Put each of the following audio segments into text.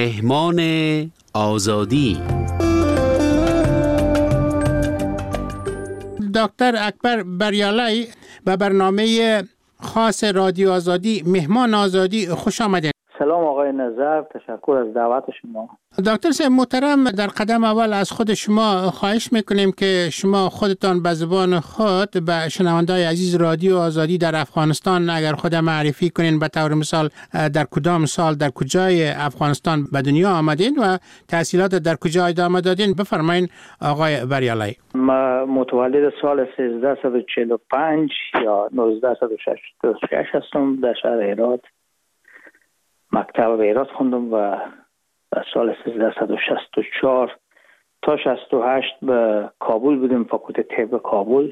مهمان آزادی. دکتر اکبر بریالای به برنامه خاص رادیو آزادی مهمان آزادی خوش آمدید. سلام آقای نظر، تشکر از دعوت شما. دکتر صاحب محترم، در قدم اول از خود شما خواهش میکنیم که شما خودتان به زبان خود به شنونده‌های عزیز رادیو آزادی در افغانستان اگر خود معرفی کنین، به طور مثال در کدام سال در کجای افغانستان به دنیا آمدین و تحصیلات در کجا ادامه دادین. بفرمایین آقای بریالای. ما متولد سال 1345 یا 1966 هستم. در شهر هرات مکتب هرات خوندم و در سال 1364 تا 68 به کابل بودیم، فاکولته طب کابل.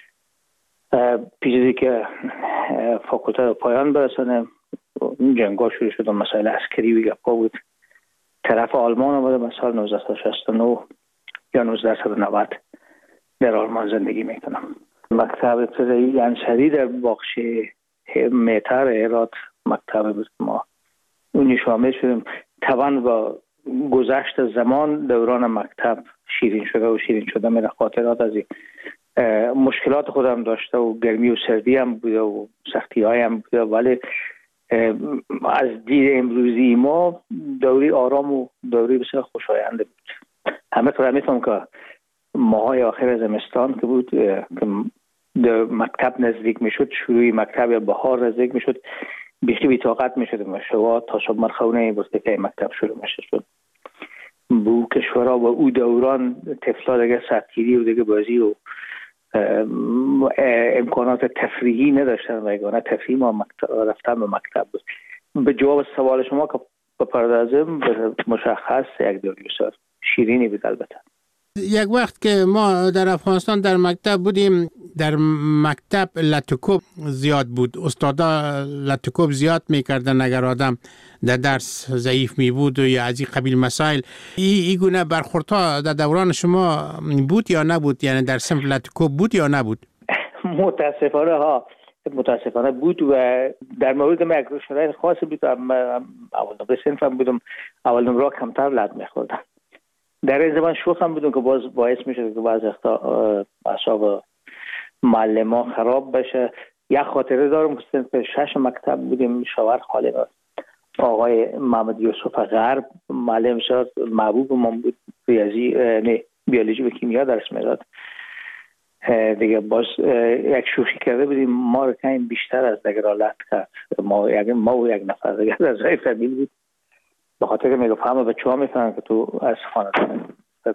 پیش که فاکولته رو پایان برسانه جنگا شروع شد، مسائل عسکری و گپا بود. طرف آلمان آمده. من سال 1969 یا 1990 در آلمان زندگی میکنم. مکتب ابتدایی انصری در باغچه مهتر هرات مکتب بود. ما اونی شامل شدیم. طبعا با گذشت زمان دوران مکتب شیرین شده و شیرین شده میره. خاطرات از مشکلات خودم داشته و گرمی و سردی هم بوده و سختی های هم بوده، ولی از دید امروزی ما دوری آرام و دوری بسیار خوشاینده بود. همه طور میتونم که ماهای آخر زمستان که بود که مکتب نزدیک میشد، شروع مکتب یا بهار نزدیک میشد، بیخی بی‌طاقت میشد مشوا تا صبح مرخونه بسته که مکتب شروع میشد. بو کشورها و او دوران طفلا دیگه سطگیری و دیگه بازی و امکانات تفریحی نداشتن و یگانه تفریح ما رفتن به مکتب بود. به جواب سوال شما که بپردازم، مشخص یک دوری بسیار شیرینی بود. البته یک وقت که ما در افغانستان در مکتب بودیم، در مکتب لطکوب زیاد بود. استادا لطکوب زیاد میکردن اگر آدم در درس ضعیف می بود و یا از این قبیل مسائل. این گونه برخوردها در دوران شما بود یا نبود؟ یعنی در صنف لطکوب بود یا نبود؟ متاسفانه بود و در مورد من یک شرایط خاصی بود. اول نمره صنفم بودم، اول نمره کمتر لط میخوردم. در این زمان شوخم بودم که باعث میشد که بعض اعصاب معلمان خراب بشه. یک خاطره دارم که صنف 6 مکتب بودیم، شاور خالی بود. آقای محمد یوسف غرب معلم شد، محبوب من بود. بیولوژی و کیمیا درس میداد. دیگه باز یک شوخی کرده بودیم، ما رو کمی بیشتر از دیگه را لط کرد. ما و یک نفر دیگه از رای فامیل بود. به خاطر که میگفت همه بچه‌ها میفهمن که تو از خاندان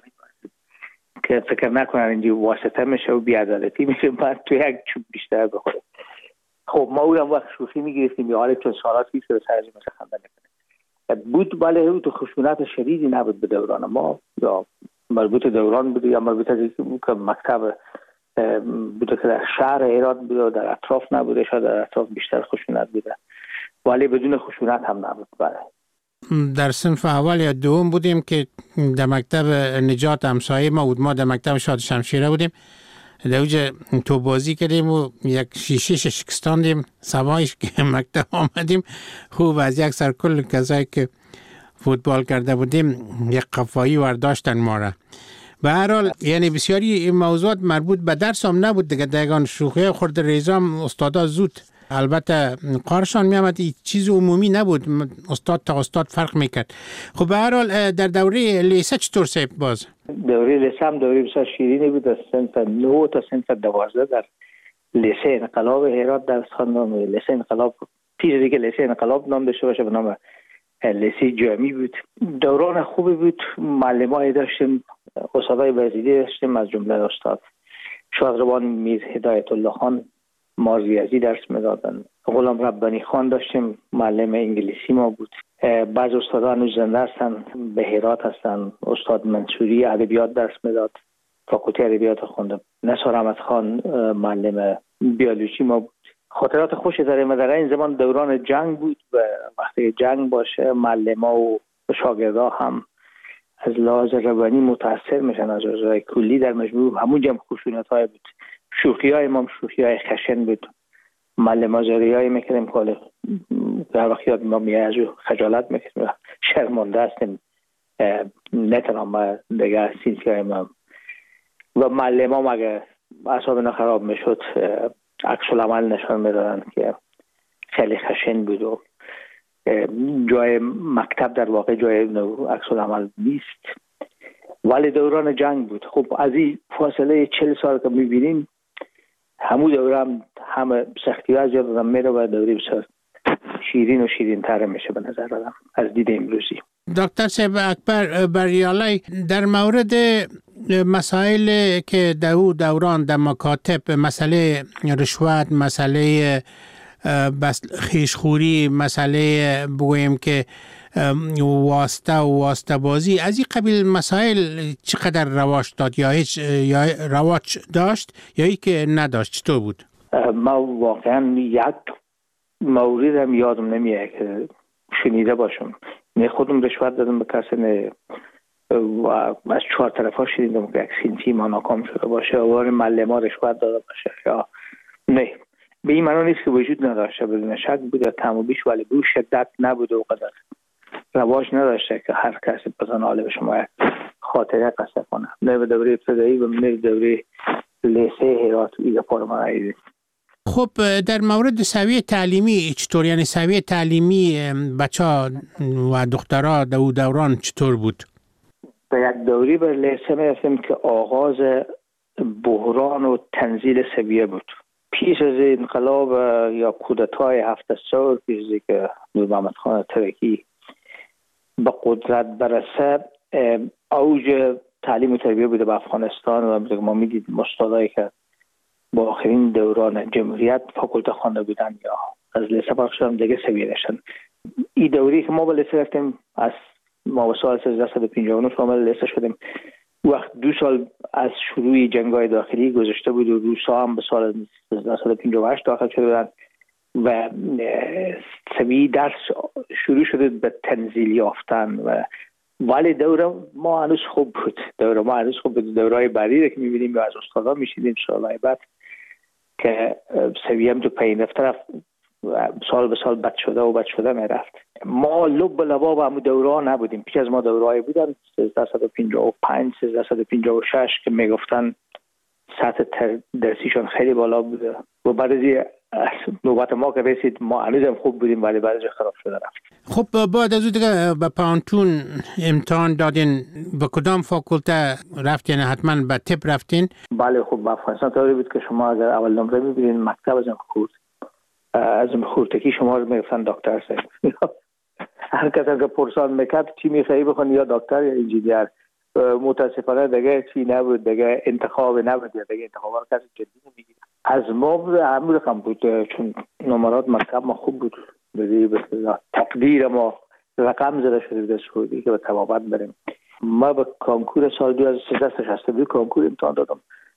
که فکر نکنن اینجا واسطه میشه و بی‌عدالتی میشه، بعد تو یک چوب بیشتر بخوره. خب ما اونم وقت شوخی میگرفتیم یا حالا چون سالات پیش رو سرجی مثل خنده نکنه بود. ولی تو خشونت شدیدی نبود به دوران ما، یا مربوط دوران بود یا مربوط که مکتب بوده که در شهر هرات بوده و در اطراف نبوده. شاید در اطراف بیشتر خشونت بوده، ولی بدون خشونت هم نبود. بله در صنف اول یا دوم بودیم که در مکتب نجات همسایه ما بود. ما در مکتب شاد شمشیره بودیم. در اوجه تو بازی کردیم و یک شیشه شکستاندیم. سوایش که مکتب آمدیم، خوب از یک سر کل کسایی که فوتبال کرده بودیم یک قفایی ورداشتن ما را. به هر حال یعنی بسیاری این موضوعات مربوط به درس هم نبود دیگه. دیگان شوخی خورد ریزام استادا زود البته قارشان می آمد. چیز عمومی نبود، استاد تا استاد فرق میکرد. خب به هر حال در دوره لیسه چطور سیب باز؟ دوره لیسه هم دوره بسیار شیرینی بود. از صنف 9 تا صنف 12 در لیسه انقلاب هرات درس خواندم. لیسه انقلاب پیش دیگه لیسه انقلاب نام داشته باشه، به نام لیسه جامی بود. دوران خوبی بود. معلمای داشتیم، استادای وزیری داشتیم، از جمله استاد شادروان میر هدایت الله خان مارزیازی درس میدادن. غلام ربانی خان داشتیم، معلم انگلیسی ما بود. بعض استادان هنوز زنده هستن، به هرات هستن. استاد منصوری ادبیات درس میداد، فاکولته ادبیات خونده. نثار احمد خان معلم بیولوژی ما بود. خاطرات خوشی داریم. در این زمان دوران جنگ بود و وقتی جنگ باشه معلم‌ها و شاگردها هم از لحاظ روانی متاثر میشن. از لحاظ کلی در مجموع همون جمع خشونت‌های بود. شوخی‌های ما شوخی‌های خشن بود. معلم آزاریایی میکردیم که در وقت یاد ما میاد خجالت میکردیم و شرمنده هستیم نتونم دیگه سینسیای ما و معلم هم اگه اعصابنا خراب میشد عکس العمل نشان میدادن که خیلی خشن بود و جای مکتب در واقع جای عکس العمل نیست، ولی دوران جنگ بود. خب از این فاصله 40 سال که میبینیم همون دوره همه سختی ها از یادم میره و دوره بسیار شیرین و شیرین تر میشه به نظر آدم از دید امروزی. دکتر صاحب اکبر بریالی، در مورد مسائل که دوران در مکاتب، مسئله رشوت، مسئله خیشخوری، مسئله بگویم که واسطه بازی، از این قبیل مسائل چقدر رواج داد یا هیچ یا رواج داشت یا ای که نداشت؟ چطور بود؟ ما واقعا یک مورد هم یادم نمیاد که شنیده باشم. نه خودم رشوت دادم به کسی، نه و از 4 طرفا شنیدم که یک سینتی ما ناکام شده باشه و معلم ها رشوت داده باشه یا نه. به این معنی نیست که وجود نداشته، بدون شک بود کم و بیش، ولی به شدت نبود و قدر رواج نداشته که هر کسی بزن حاله به شما یک خاطره قصه کنه. نه به دوره ابتدایی و نه به دوره لیسه هرات ایده پارمانایی. خب در مورد سویه تعلیمی چطور؟ یعنی سویه تعلیمی بچه ها و دخترها دوران چطور بود؟ به یک دوری به لیسه میرسیم که آغاز بحران و تنزیل سویه بود. پیش از انقلاب یا کودتای 7 سال پیش که نور محمد خان ترکی به قدرت برسه، اوج تعلیم و تربیه بوده به افغانستان و ما میدید استادایی که با آخرین دوران جمهوریت فاکولته خوانده بودن یا از لیسه پاک شدن دیگه سویه داشتن. این دوری که ما به لیسه رفتیم، از ما به سال 1359 شامل لیسه شدیم. وقت 2 سال از شروع جنگ‌های داخلی گذشته بود و روسا هم به سال 1358 داخل شده بودن و سوی درس شروع شده به تنزیل یافتن و ولی دوره ما هنوز خوب بود. دورهای بعدی که می‌بینیم یا از استادا می‌شنیدیم سال‌های بعد که سویه هم تو پایین رفته، سال به سال بد شده میرفت. ما لب به لبا به همون دوره نبودیم. پیش از ما دوره‌ای بودن 1355 1356 که میگفتن سطح درسیشون خیلی بالا بوده و بعد از نوبت ما که رسید ما هنوزم خوب بودیم ولی بعدش خراب شده رفت. خب بعد از اون دیگه به پانتون امتحان دادین، به کدام فاکولته رفتین؟ حتما به طب رفتین؟ بله. خب افغانستان طوری بود که شما اگر اول نمره می‌بینین مکتب از خورتکی شما رو میگفتن دکتر صاحب. هر کسی که پرسان میکرد چی میخوایی بخونی، یا دکتر یا انجینیر. متاسفانه دیگه چی نبود، دیگه انتخاب نبود، دیگه انتخابا رو کسی جدی نمیگیره. از ما همون رقم بود چون نمرات مکتب ما خوب بود. تقدیر ما رقم زده شده بود سعودی که به طبابت بریم. ما به کانکور سال 2062 کانکور امتحان دادم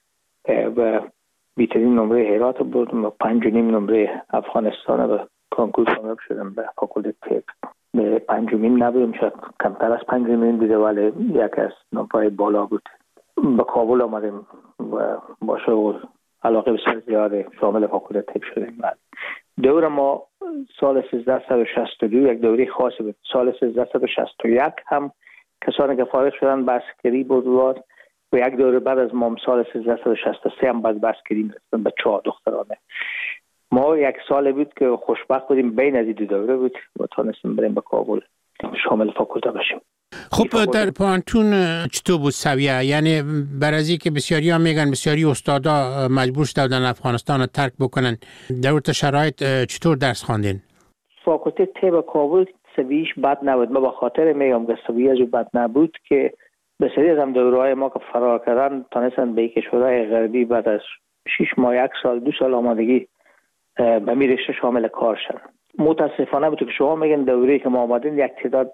و بیترین نمره هرات بردم و 5.5 نمره افغانستان به کانکور کامیاب شدم به فاکولته طب. به 5 نبودم، شاید کمتر از 5 بوده ولی یک از نمره‌های بالا بود. به کابل آمدیم و با شغل علاقه بسیار زیاد شامل فاکولته طب شدیم. دور ما سال 1362 یک دوره خاصی بود. سال 1361 هم کسانی که فارغ شدن بسکری بود و یک دوره بعد از ما سال 1363 هم باز بسکری می‌رسیدن به 4 دخترانه. ما یک سال بود که خوشبخت بودیم بین از این دو دوره بود و تونستیم بریم به کابل شامل فاکولته بشیم. خب در پانتون چطور بود سویه؟ یعنی برازی که بسیاری ها میگن بسیاری استادا مجبور شدن افغانستان رو ترک بکنن، در شرایط چطور درس خواندین؟ فاکولته طب کابل سویش بد نبود. ما به خاطر میگم که سویه جو بد نبود که بسیاری از هم دوره‌های ما که فرار کردن تونستن به کشورهای غربی بعد از 6 ماه 1 سال 2 سال آمادگی به می رشته شامل کار شدن. متاسفانه بود که شما میگن دوره‌ای که ما آمدیم یک تعداد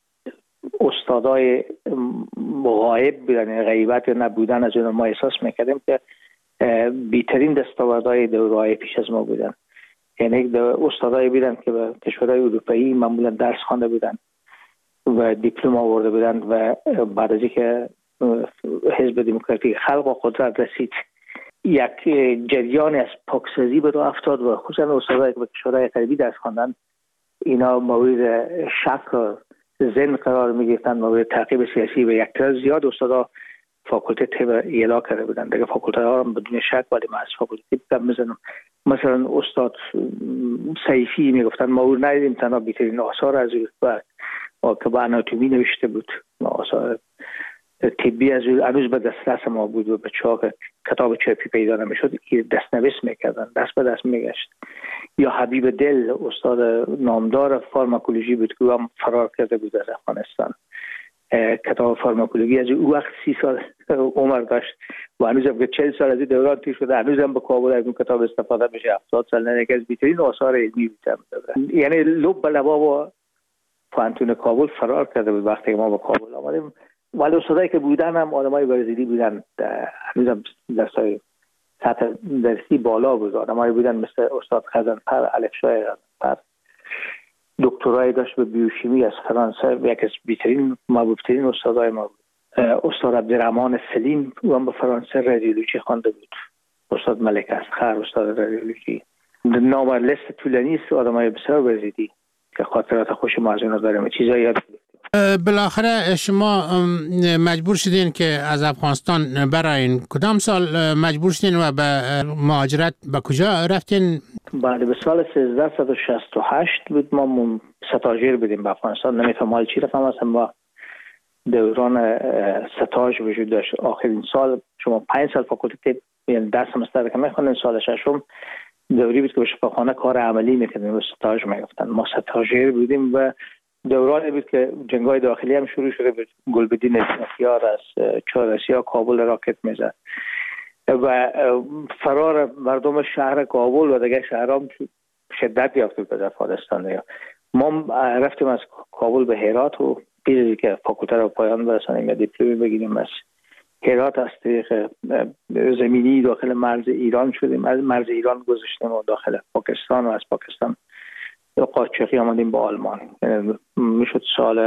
استادای غایب بودن، غیبت یا نبودن از اون ما احساس میکردیم که بیترین دستاوردهای دوره‌های پیش از ما بودن. یعنی استادای بودن که به کشورهای اروپایی معمولا درس خوانده بودن و دیپلم آورده بودن و بعد از اینکه حزب دموکراتیک خلق و قدرت رسید یک جریان از پاکسازی به راه افتاد و خصوصا استادایی که به کشورهای غربی درس خواندن اینا مورد شک و ذهن قرار می‌گرفتن، مورد تعقیب سیاسی و یک تعداد زیاد استادا فاکولته طب اعلا کرده بودن. دیگه فاکولته ها هم بدون شک ولی من از فاکولته طب میزنم. مثلا استاد سیفی میگفتن ما او ندیدیم تنها بهترین آثار از او که با آناتومی نوشته بود، آثار طبی از او هنوز به دسترس ما بود و به چاق کتاب چاپی پیدا نمیشد، دستنویس میکردن، دست به دست میگشت. یا حبیب دل استاد نامدار فارماکولوژی بود که هم فرار کرده بود از افغانستان. کتاب فارماکولوژی از او وقت 30 سال عمر داشت و هنوز هم که 40 سال از دوران تیر شده هنوز هم به کابل از اون کتاب استفاده میشه. 70 سال نه، یکی از بهترین آثار علمی بود. یعنی لب به لبا با پوانتون کابل فرار کرده بود وقتی ما به کابل آمدیم. ولی استادایی که بودن هم آدمای برزیلی بودن، هنوز هم درسای سطح درسی بالا بود. آدمایی بودن مثل استاد خزنفر، الفشای خزنفر، دکترای داشت به بیوشیمی از فرانسه و یک از بهترین محبوب‌ترین استادای ما بود. استاد عبدالرحمن سلیم او هم به فرانسه رادیولوژی خوانده بود. استاد ملک اصغر استاد رادیولوژی. نام لیست طولانی است آدمای بسیار برزیلی که خاطرات خوش ما از اونا داریم. چیزایی یاد گرفتیم. بالاخره شما مجبور شدین که از افغانستان برایین. کدام سال مجبور شدین و به مهاجرت به کجا رفتین؟ بعد به سال 1368 بود. ما ستاژیر بودیم به افغانستان. نمیتونم حال چی رقم هستم. با دوران ستاژ وجود داشت. آخرین سال شما 5 سال فاکولته یعنی درس سمستر که میخوندین، سال ششم دوری بود که به شفاخانه کار عملی میکردیم و ستاژ میگفتن. ما ستاژیر بودیم و دورانی بود که جنگ‌های داخلی هم شروع شده بود. گلبدین اسنافیار از چهارسیا کابل راکت میزد و فرار مردم شهر کابل و دیگه شهرام شدت یافته بود از افغانستان. ما رفتیم از کابل به هرات و پیش که فاکولته رو پایان برسانیم یا دیپلمی بگیریم از هرات از طریق زمینی داخل مرز ایران شدیم. از مرز ایران گذشتیم و داخل پاکستان و از پاکستان قاچاقی آمدیم به آلمان. میشد سال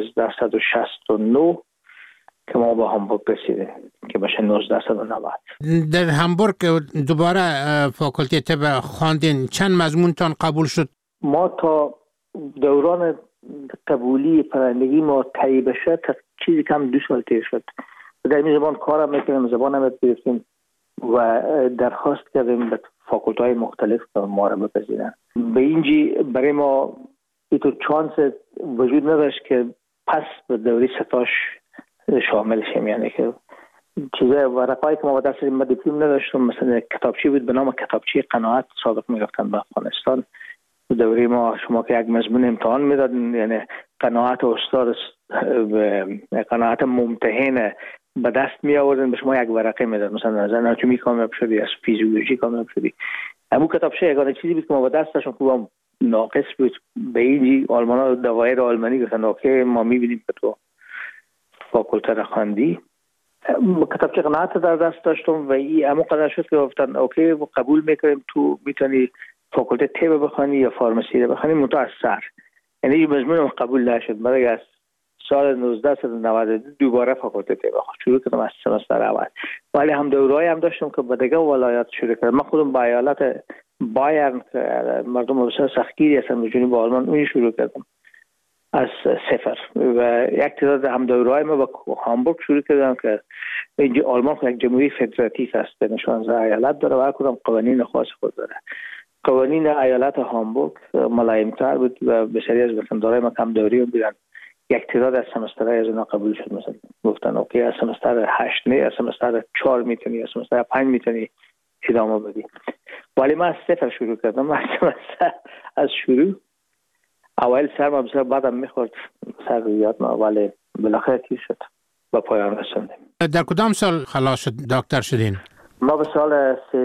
1369 که ما به هامبورگ رسیدیم که بشه 1990. در هامبورگ دوباره فاکولته طب خواندین. چند مضمونتان قبول شد؟ ما تا دوران قبولی پرندگی ما طی بشه تا چیزی کم 2 سال تیر شد. در این زبان کارم میکنیم، زبان هم گرفتیم و درخواست کردیم به فاکولته‌های مختلف که ما را بپذیرن. به اینجی برای ما اینطور چانس وجود نداشت که پس به دوره ستاش شامل شیم. یعنی که چیزای ورقایی که ما با دست ما دیپلم نداشتم، مثلا کتابچه بود به نام کتابچه قناعت سابق میگفتن به افغانستان. دوره ما شما که یک مضمون امتحان میدادن، یعنی قناعت استاد قناعت ممتحن به دست می آوردن، به شما یک ورقه میداد، مثلا از آناتومی کامیاب شدی، از فیزیولوژی کامیاب شدی. همون کتابچه یگانه چیزی بود که ما با دست داشتم خوبم ناقص بود. به اینجی آلمانا دوایر آلمانی گفتن اوکی ما میبینیم که تو فاکولته را خواندی. کتابچه قناعت در دست داشتم و این همون قدر شد که گفتن اوکی قبول میکنیم تو میتونی فاکولته طب بخوانی یا فارمسی رو بخوانی منتها از سر. یعنی این مضمون قبول نشد. برای از سال 1992 دوباره فاکولته طب شروع کردم از سمستر اول. ولی هم دوره‌ای هم داشتم که به دیگه ولایات شروع کردم. من خودم با ایالت بایرن که مردم بسیار سختگیری هستن جنوب آلمان اون شروع کردم از صفر و یک تعداد هم دوره‌ای ما با هامبورگ شروع کردم که اینجا آلمان یک جمهوری فدراتیو است، به 16 ایالت داره و هر کدام قوانین خاص خود داره. قوانین ایالت هامبورگ ملایم‌تر بود و بسیاری از وطندارای ما کم دوری بودن. یک تعداد از سمسترهای از اونا قبول شد. مثلا گفتن اوکی از سمستر 8 نه، از سمستر 4 میتونی، از سمستر 5 میتونی ادامه بدی. ولی من از صفر شروع کردم. از شروع اول سرم بسیار بعدم میخورد سر یاد ما، ولی بالاخره تیر شد و پایان رسوندیم. در کدام سال خلاص شد دکتر شدین؟ ما به سال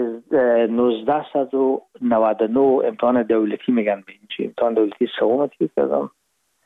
1999 امتحان دولتی میگن به این امتحان دولتی سوم تیر کردم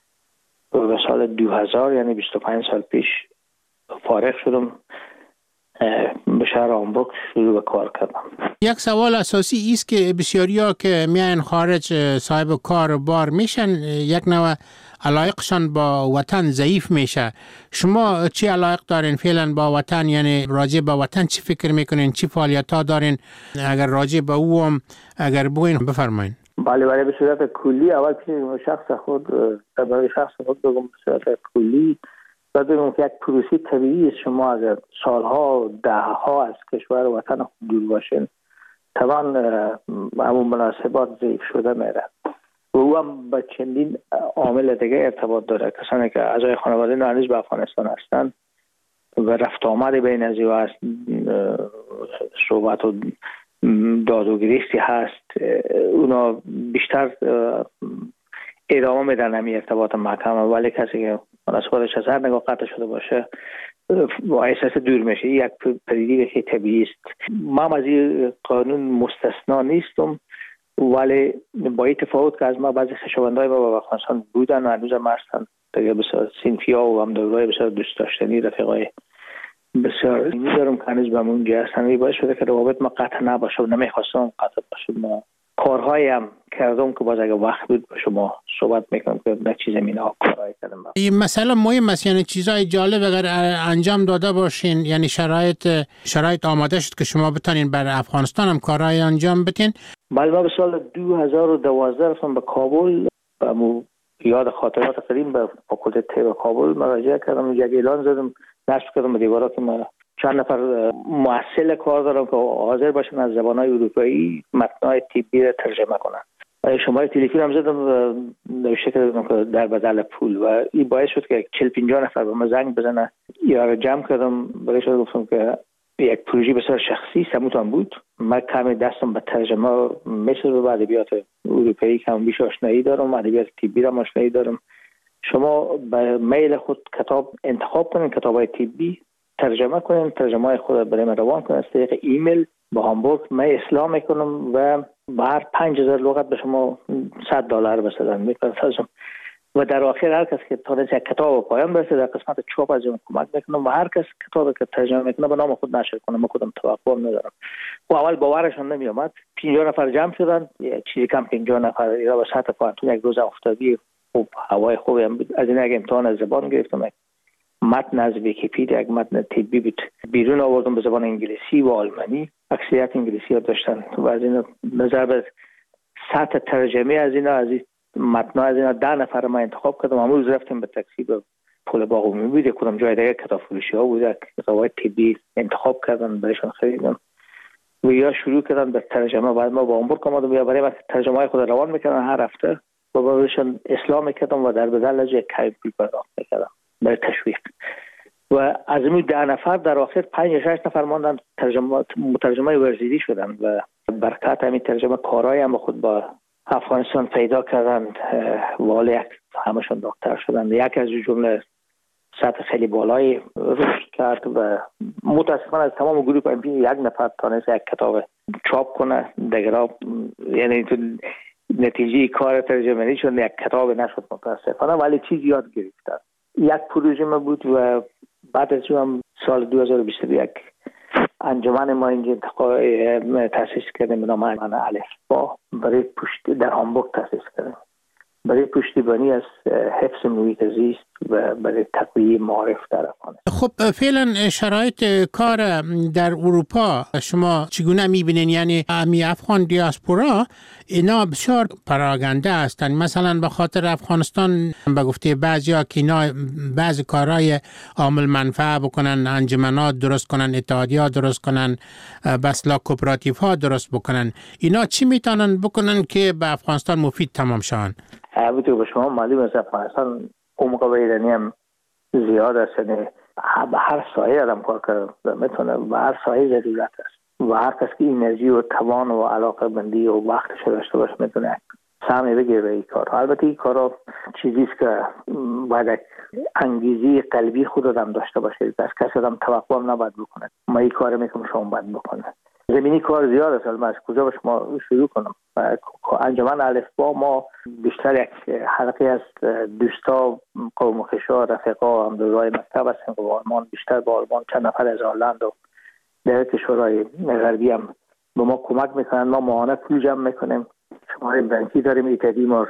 و به سال 2000 یعنی 25 سال پیش فارغ شدم به شهر هامبورگ شروع به کار کردم. یک سوال اساسی است که بسیاریا که میان خارج صاحب کار و بار میشن، یک نوع علایقشان با وطن ضعیف میشه. شما چی علایق دارین فعلا با وطن؟ یعنی راجع به وطن چی فکر میکنین؟ چی فعالیت ها دارین؟ اگر راجع به او هم اگر بگوین بفرمایین. بله به صورت کلی اول پیش شخص خود برای شخص خود بگم به صورت کلی باید بگم که یک پروسه طبیعی است. شما اگر سالها دهها از کشور وطن خود دور باشین طبعا همون مناسبات ضعیف شده میره و او هم با چندین عامل دیگه ارتباط داره. کسانی که اعضای خانواده هنوز به افغانستان هستند و رفت آمد بین از او هست، صحبت و داد و گریستی هست، اونا بیشتر ادامه میدن همین ارتباط محکم، ولی کسی که مناسباتش از هر نگاه قطع شده باشه با احساس دور میشه. یک پدیده که طبیعی است. من از این قانون مستثنا نیستم، ولی با این تفاوت که از ما بعضی خویشاوندای ما با افغانستان بودن و هنوز هم هستن دیگه، بسیار صنفی‌ها و همدورای بسیار دوست داشتنی، رفیقای بسیار می‌دارم که هنوز به اونجا هستن. باعث شده که روابط ما قطع نباشه و نمیخواستم قطع باشه. ما کارهایی هم کردم که باز اگه وقت بود با شما صحبت میکنم که نه چیز مینا کارهایی کردم. این مسئله مهم است، یعنی چیزای جالب اگر انجام داده باشین، یعنی شرایط آماده شد که شما بتونین برای افغانستان هم کارهای انجام بدین. بله ما به سال 2012 رفتم به کابل، یاد خاطرات قدیم به فاکولته طب کابل مراجعه کردم. یک اعلان زدم، نصب کردم به دیوارا که ما چند نفر محصل کار دارم که حاضر باشن از زبان‌های اروپایی متن‌های طبی را ترجمه کنن. شماره تلفن هم زدم نوشته کردم که در بدل پول و این باعث شد که 40-50 نفر به ما زنگ بزنه. یا را جمع کردم، برایش گفتم که یک پروژه بسیار شخصی سموتان بود. من کمی دستم به ترجمه مثل و ادبیات اروپایی کم بیش آشنایی دارم، ادبیات طبی را آشنایی دارم. شما به میل خود کتاب انتخاب کنین، کتاب‌های طبی ترجمه کنین، ترجمه خود برای من روان کنین از طریق ایمیل با هامبورگ. من اصلاح میکنم و هر 5000 لغت به شما $100 بسدن میپردازم و در آخر هر کس که تونست یک کتاب پایان برسه در قسمت چاپ از اون کمک میکنم و هر کس کتابی که ترجمه میکنه به نام خود نشر کنه. من خودم توقع ندارم. و اول باورشون نمی اومد. 50 نفر جمع شدن، چیزی کم 50 نفر یا به سطح پانتون یک روز افتادی خوب، هوای خوبی هم بود. از این یک امتحان از زبان گرفتم، متن از ویکی‌پدیا، یک متن طبی بود بیرون آوردم به زبان انگلیسی و آلمانی. اکثریت انگلیسی ها داشتن و از این نظر به سطح ترجمه از اینا، از این متن از اینا 10 نفر ما انتخاب کردم. امروز رفتیم به تاکسی به پل باغ عمومی بود، کدام جای دیگه کتاب فروشی ها بود، کتابای طبی انتخاب کردن برایشون خریدم و یا شروع کردن به ترجمه. بعد ما با هامبورگ اومدم یا برای ترجمه های خود روان میکردن هر هفته و برایشون اصلاح میکردم و در بدل از یک کیفی پرداخت میکردم برای تشویق. و از این 10 نفر در آخر 5-6 نفر ماندن مترجمای ورزیدی شدن و برکت همین ترجمه کارهای هم خود با افغانستان پیدا کردن. والی همشون دکتر شدن. یک از جمله سطح خیلی بالایی رشد کرد و متاسفانه از تمام گروه MP یک نفر تونست یک کتاب چاپ کنه. دیگرها یعنی تو نتیجه کار ترجمه‌ای شد یک کتاب نشد متاسفانه، ولی چیزی یاد گرفتن. یک پروژه ما بود و بعد از اون سال 2021 انجمن ما اینجا تاسیس کردیم به نام الفبا برای پشت در هامبورگ تاسیس کردیم برای پشتیبانی از حفظ محیط زیست و برای تقویت معارف در افغانستان. خب فعلا شرایط کار در اروپا شما چگونه میبینین؟ یعنی امی افغان دیاسپورا اینا بسیار پراگنده هستن، مثلا به خاطر افغانستان به گفته بعضیا که اینا بعضی کارهای عامل منفعه بکنن، انجمنات درست کنن، اتحادیات درست کنن، بسلا کوپراتیف ها درست بکنن. اینا چی میتونن بکنن که به افغانستان مفید تمام شون؟ البته به شما معلوم است افغانستان عمق ایرانی هم زیاد است، یعنی به هر سایه آدم کار کرده میتونه، به هر سایه ضرورت است و هر کس که انرژی و توان و علاقه بندی و وقتش داشته باشه میتونه سهمی بگیره به این کار. البته این کارا چیزی است که باید انگیزه قلبی خود آدم داشته باشه، از کسی آدم توقع هم نباید بکنه ما این کار میکنم شما باید بکنه. زمینی کار زیاد است، من از کجا با شما شروع کنم؟ انجمن الفبا ما بیشتر یک حلقه از دوستا قوم خویشا رفقا همدورای مکتب هستیم و آلمان، بیشتر با آلمان چند نفر از هلند و در کشورهای غربی هم به ما کمک میکنن. ما ماهانه پول جمع میکنیم، شماره بانکی داریم، ایتادی ما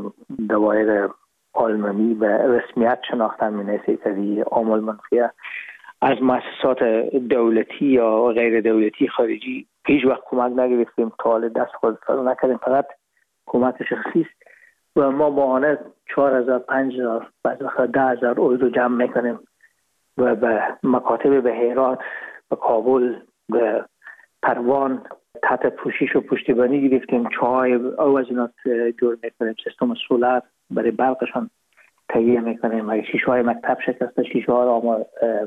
دوائر آلمانی به رسمیت شناختن مینیست ایتادی عامل منفیه. از مؤسسات دولتی یا غیر دولتی خارجی هیچ وقت کمک نگرفتیم، تا حال دست خود نکردیم، فقط کمک شخصی است. و ما ماهانه 4,000 5,000 بعضی وقتا 10,000 اورو جمع میکنیم و به مکاتب به هرات، به کابل، به پروان تحت پوشش و پشتیبانی گرفتیم. چای او از اینا جور میکنیم، سیستم سولار برای برقشان تهیه میکنیم. اگه شیشه های مکتب شکسته، شیشه ها را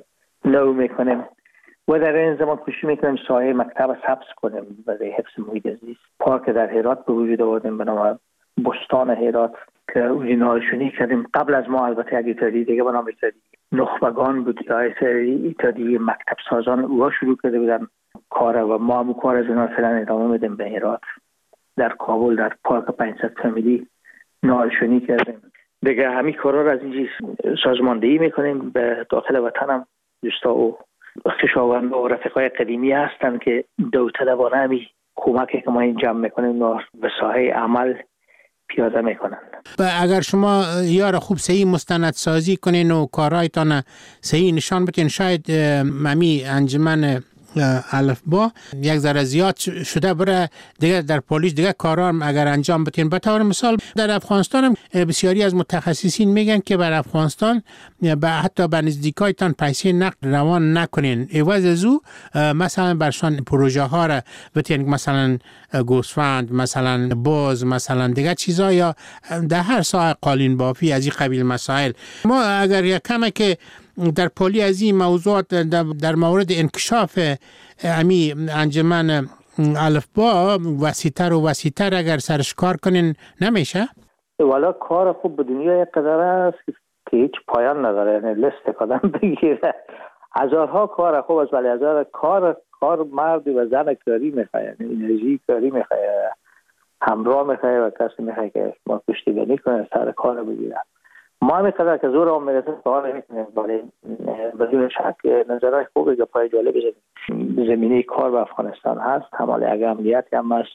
نو میکنیم و در این زمان کوشش میکنیم سایه مکتب سبز کنیم برای حفظ محیط زیست. پارک در هرات به وجود آوردیم به نام بستان هرات که اونجا نالشونی کردیم. قبل از ما البته یک ایتادی دیگه به نام ایتادی نخبگان بود یا ایتادی مکتب سازان، اوها شروع کرده بودن کار و ما هم کار از اینا فعلا ادامه میدیم. به هرات، در کابل، در پارک 500 فامیلی نالشونی کردیم. دیگه همین کارا رو از اینجا سازماندهی میکنیم. به داخل وطن هم دوستا و خویشاوند و رفیقای قدیمی هستن که داوطلبانه همی کمکی که ما این جمع میکنیم و به ساحه عمل پیاده میکنن. اگر شما یار خوب صحیح مستندسازی کنین و کارهایتان صحیح نشان بدین، شاید ممی انجمن الفبا یک ذره زیاد شده بره دیگه در پلیس دیگه کارا اگر انجام بدین. به طور مثال در افغانستان هم بسیاری از متخصصین میگن که بر افغانستان حتی به نزدیکایتان پیسه نقد روان نکنین، عوض از او مثلا برشان پروژه ها را بتین، مثلا گوسفند، مثلا باز، مثلا دیگه چیزا، یا در هر ساحه قالین بافی از این قبیل مسائل. ما اگر یک کمی که در پلی از این موضوعات در مورد انکشاف امی انجمن الفبا وسیع‌تر و وسیع‌تر اگر سرش کار کنین نمیشه؟ والا کار خوب به دنیا یک قدر است که هیچ پایان نداره، یعنی لست کدام بگیره هزارها کار خوب است، ولی هزار کار مرد و زن کاری میخواه، یعنی انرژی کاری میخواه، همراه میخواه و کسی میخواه که ما پشتیبانی کنه سر کار بگیره. ما همینقدر که زور هم میرسه کار میکنیم، ولی بدون شک نظرهای خوبی که پای جالب زمینه کار و افغانستان هست. همالی اگر امنیتی هم هست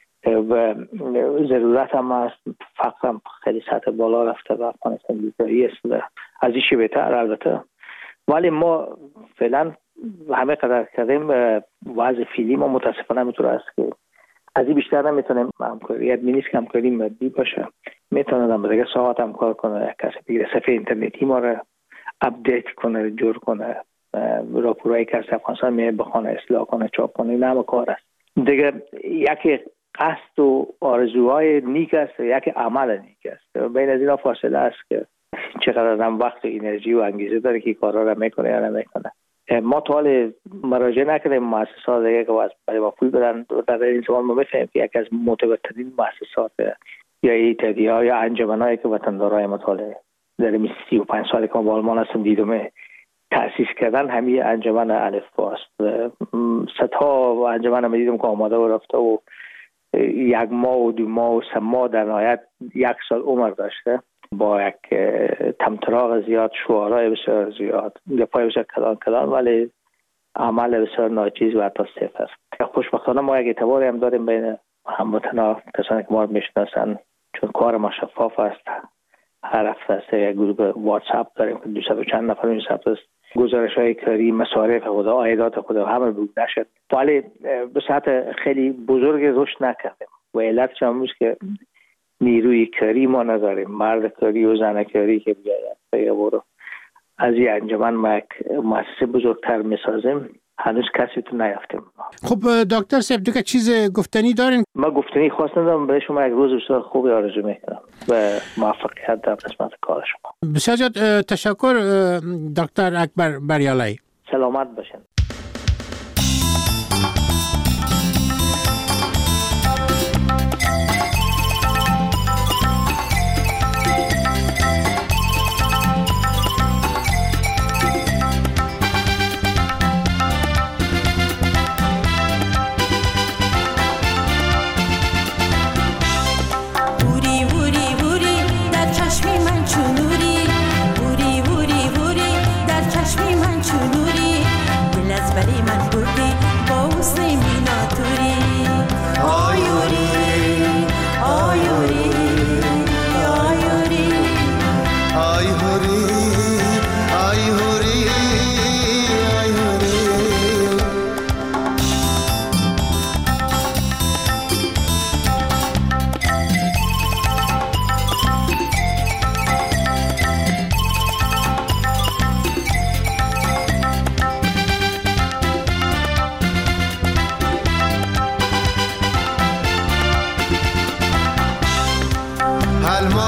و ضرورت هم هست، فقر هم خیلی سطح بالا رفته و افغانستان بیکاری است و از این بهتر البته. ولی ما فعلا همه قدر کردیم وضع فعلی ما متاسفانه میتونه است که از این بیشتر نمیتونیم همکاری نیست که همکاری مادی باشه. میتونم به دیگه ساعت هم کار کنه، کسی بگیره صفحه اینترنتی ما رو اپدیت کنه، جور کنه، راپورایی که از افغانستان میاد بخونه، اصلاح کنه، چاپ کنه. این همه کار است دیگه. یکی قصد و آرزوهای نیک است و یکی عمل نیک است. بین از اینا فاصله است که چقدر هم وقت و انرژی و انگیزه داره که کارا رو میکنه یا نمیکنه. ما تا حال مراجعه نکردیم مؤسسات دیگه که برای ما پول بدن. در این زمان ما میفهمیم که یکی از معتبرترین مؤسسات یا ایتادی‌ها یا انجمن‌هایی که وطندارای مطالعه در 35 سالی که ما با آلمان هستم دیدم تأسیس کردن همین انجمن الفبا است. صدها انجمن هم دیدم که آماده و رفته و 1 ماه و 2 ماه و 3 ماه در نهایت 1 سال عمر داشته، با یک تمطراق زیاد، شعارهای بسیار زیاد، گپای بسیار کلان ولی عمل بسیار ناچیز و حتی صفر. خوشبختانه ما یک اعتباری هم داریم بین هموطنا، کسانی که ما رو میشناسن، چون کار ما شفاف است. هر هفته یک گروه واتساپ داریم که 200 و چند نفر این ثبت است، گزارش‌های کاری، مصارف خود، عایدات خود همه بوده شد، ولی به سطح خیلی بزرگ رشد نکردیم و علتش هم است که نیروی کاری ما نداریم، مرد کاری و زن کاری که بیاید برو از این انجمن ما یک مؤسسه بزرگتر میسازیم. هنوز کسی تو نیافتیم. خب دکتر صاحب دیگه چیز گفتنی دارین؟ ما گفتنی خواست ندارم، برای شما یک روز بسیار خوبی آرزو میکنم و موفقیت در قسمت کار شما. بسیار تشکر دکتر اکبر بریالایی. سلامت باشین. دل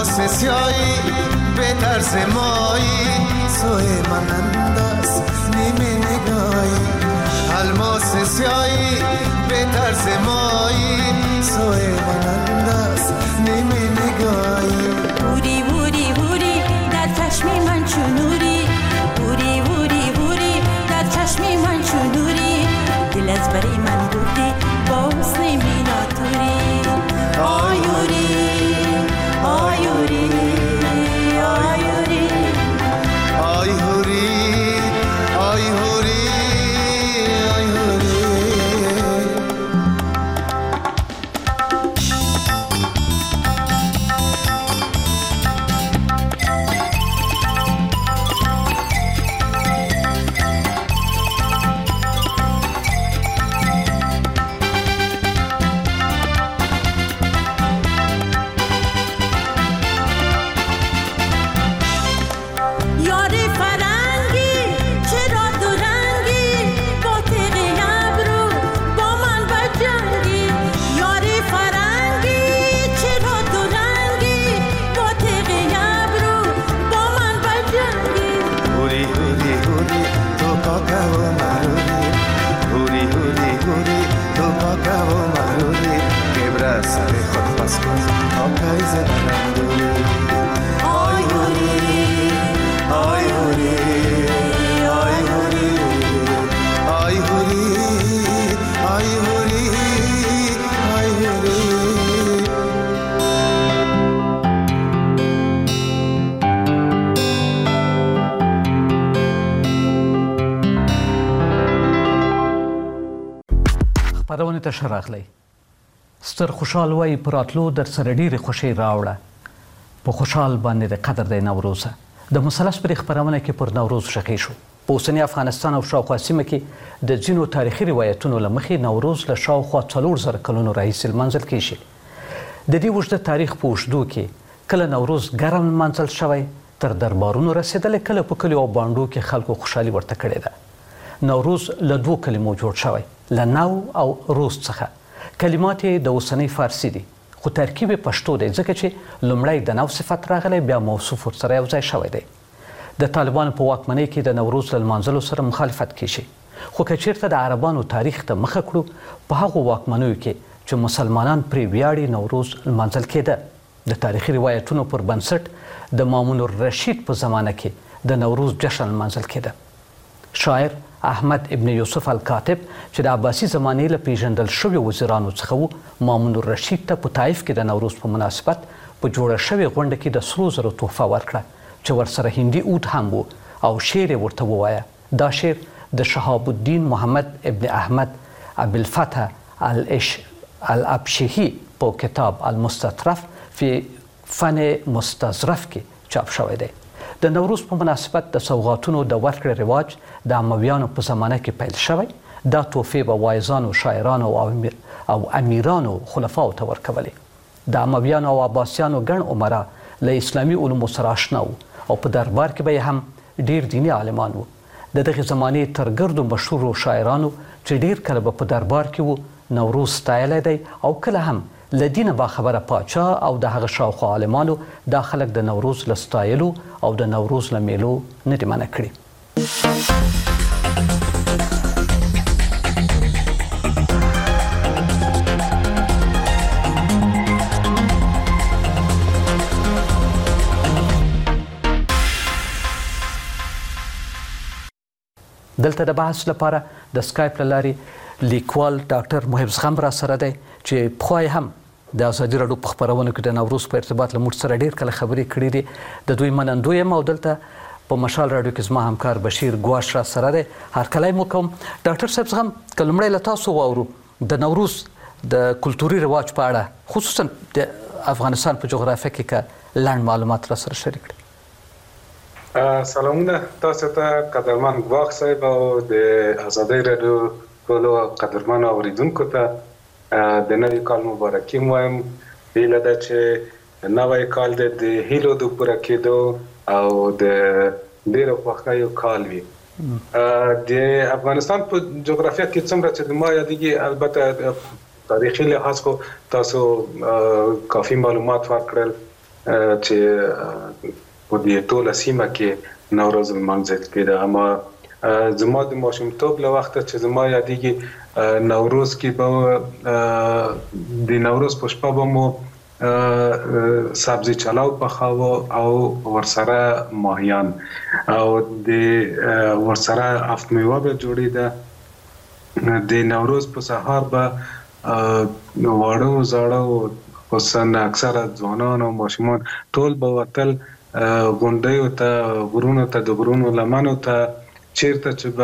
الماس سیایی به طرز مایی سوی من انداز نیمه نگاهی الماس سیایی به طرز مایی سوی من انداز نیمه نگاهی بوری بوری بوری در چشم من چونوری بوری بوری بوری در چشم من چونوری دل از بری من بودی با حسن میناتوری آیوری آیوری آیوری آیوری آیوری خپرونې ته ښه راغلی. ستر خوشحال وایي په راتلو در سره ډېرې خوښۍ راوړه. په خوشحال باندې د قدر دی نوروزه. د مثلث پرې خپرونه کې پر نوروز شقی شو. په اوسني افغانستان او شاوخوا سیمه کې د ځینو تاریخي روایتونو له مخې نوروز له شاوخوا 4000 کلونو راهیسې لمانځل کېږي. د دې اوږده تاریخ په اوږدو کې کله نوروز ګرم لمانځل شوی تر دربارونو رسېدلی، کله په کلیو او بانډو کې خلکو خوشحالي ورته کړې ده. نوروز له دوو کلمو جوړ شوی، له نو او روز څخه. کلمات یې د اوسنۍ فارسي دي خو ترکیب یې پښتو دی، ځکه چې لومړی د نو صفت راغلی بیا موصوف ورسره یو ځای شوی دی. د طالبانو په واکمنۍ کې د نوروز له لمانځلو سره مخالفت کیږي، خو که چېرته د عربانو تاریخ ته مخه کړو په هغو واکمنیو کې چې مسلمانان پرې ویاړي نوروز لمانځل کېده. د تاریخي روایتونو پر بنسټ د مامون الرشید په زمانه کې د نوروز جشن لمانځل کېده. شاعر احمد ابن یوسف الکاتب چې د عباسي زمانې له پیژندل شویو وزیرانو څخه و، مامون الرشید ته په طایف کې د نوروز په مناسبت په جوړه شوې غونډه کې د سرو زرو تحفه ورکړه چې ورسره هندي عود هم و او شعر یې ورته ووایه. دا شعر د شهاب الدین محمد ابن احمد ابوالفتح الابشهي په کتاب المستطرف فی فن مستظرف کې چاپ شوی دی. د نوروز په مناسبت د سوغاتونو د ورکړې رواج د امویانو په زمانه کې پیل شوی. دا تحفې به واعظانو، شاعرانو او امیرانو خلفاو ته ورکولې. د امویانو او عباسیانو ګڼ عمرا له اسلامي علومو سره آشنا وو او په دربار کې به هم ډیر دیني عالمان وو. د دغې زمانې تر ګردو مشهورو شاعرانو چې ډیر کله به په دربار کې وو نوروز ستایلی دی، او کله هم له دینه باخبره پاچا او د هغه شاوخوا عالمانو دا خلک د نوروز له ستایلو او د نوروز له میلو نه دي منع کړي. دلته د بحث لپاره د سکایپ له لارې لیکوال ډاکټر محب زغم را سره دی چې پخوا هم د ازادي راډیو په خپرونو کې د نوروز په ارتباط له موږ سره ډېر کله خبرې کړې دي. د دوی منندوی یم او دلته په مشال راډیو کې زما همکار بشیر ګواش را سره دی. هرکلی مو کوم. ډاکټر صاحب زغم، که لومړی له تاسو واورو د نوروز د کلتوري رواج په اړه، خصوصا د افغانستان په جغرافیه کې که لنډ معلومات را سره شریک کړئ. سلامونه تاسو ته قدرمن ګواښ صاحب او د ازادي راډیو ټولو قدرمن اوریدونکو ته د نوي کال مبارکي وایم. هیله ده چې نوی کال د هیلو د پوره کېدو او د ډېرو خوښیو کال وي. د افغانستان په جغرافیه کې څومره چې ما یادېږي، البته تاریخي لحاظ خو تاسو کافي معلومات ورکړل. چې په دې ټوله سیمه کې نوروز لمانځل کېده. اما زما د ماشومتوب له وخته چې زما یادېږي نوروز کې به د نوروز په شپه به مو سبزی چلاو پخاوه او ورسره ماهیان او د ورسره افت میوه به جوړېده. د نوروز په سهار به واړه زاړه خصوصا اکثره ځوانان او ماشومان ټول به وتل غونډیو ته غرونو ته د غرونو لمنو ته چیرته چې به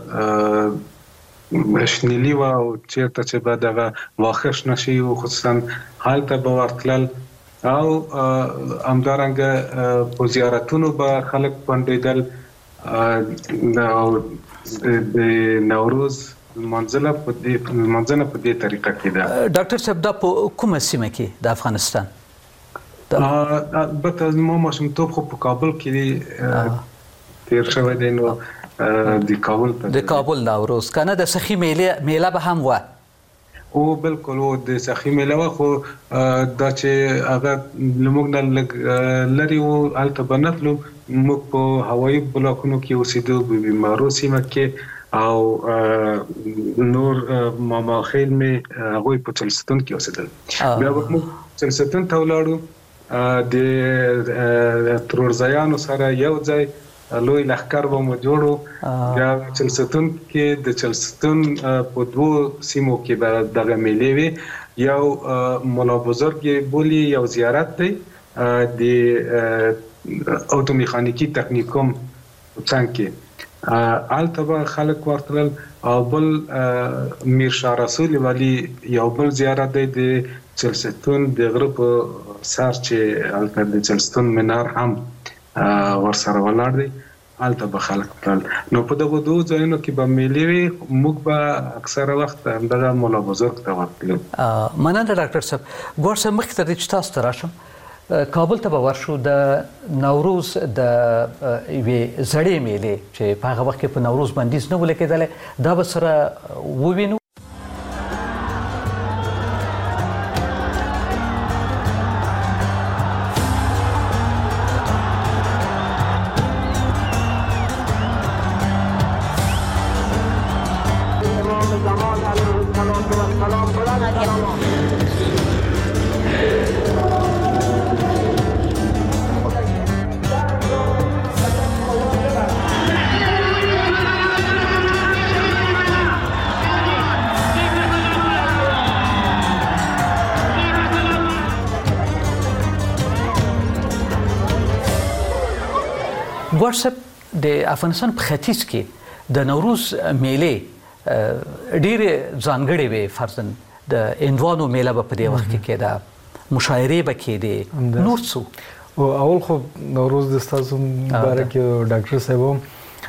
شنیلی و او چیرته چې به دغه واښه شنه شي او خصوصا هلته به ورتلل او همدارنګه په زیارتونو به خلک پنډېدل او د نوروز منځله په دې طریقه کې ده. ډاکټر صاحب دا په کومه سیمه کې د افغانستان؟ البته ما ماشومتوب خو په کابل کې تیر شوی دی نو د کابل نوروز کنه د سخی میله به هم و او بالکل و د سخی میله و خو دا چې هغه لموږ نه لري و هلته به نتلو موږ په هوایي بلاکونو کې اوسېدو په بیمارو سیمه کې او نور ماما خیل مې هغوی په چلستون کې اوسېدل. بیا به موږ چلستون ته ولاړو د ترورزیانو سره یو ځای لوی لښکر به مو جوړو. بیا چلستون کې د چلستون په دوو سیمو کې به دغه میلې وي. یو مولا بزرګ بولي یو زیارت دی د اوتو میخانیکی تکنیکوم څنګ کې هلته به خلک ورتلل او بل میر شاه رسول ولی یو بل زیارت دی د چلستون د غره په سر چې هلته د چلستون منار هم ورسره ولاړ دی هلته به خلک تلل. نو په دغو دوو ځایونو کې به میلې وي. موږ به اکثره وخت همدغه مولا بزرګ ته ورتلو. مننه ډاکټر صاحب. ګوهر صاحب مخکې تر دې چې تاسو ته راشم کابل ته به ورشو د نوروز د یوې زړې میلې چې په هغه وخت کې په نوروز بندیز نه و لګېدلی دا به سره ووینو. ګوهر صاحب د افغانستان په ختیځ کې د نوروز میلې ډېرې ځانګړې وې. فرضاً د هندوانو میله به په دې وخت کې کېده، مشاعرې به کېدې، نور څه؟ اول خو نوروز د ستاسو مبارک ډاکټر صاحب و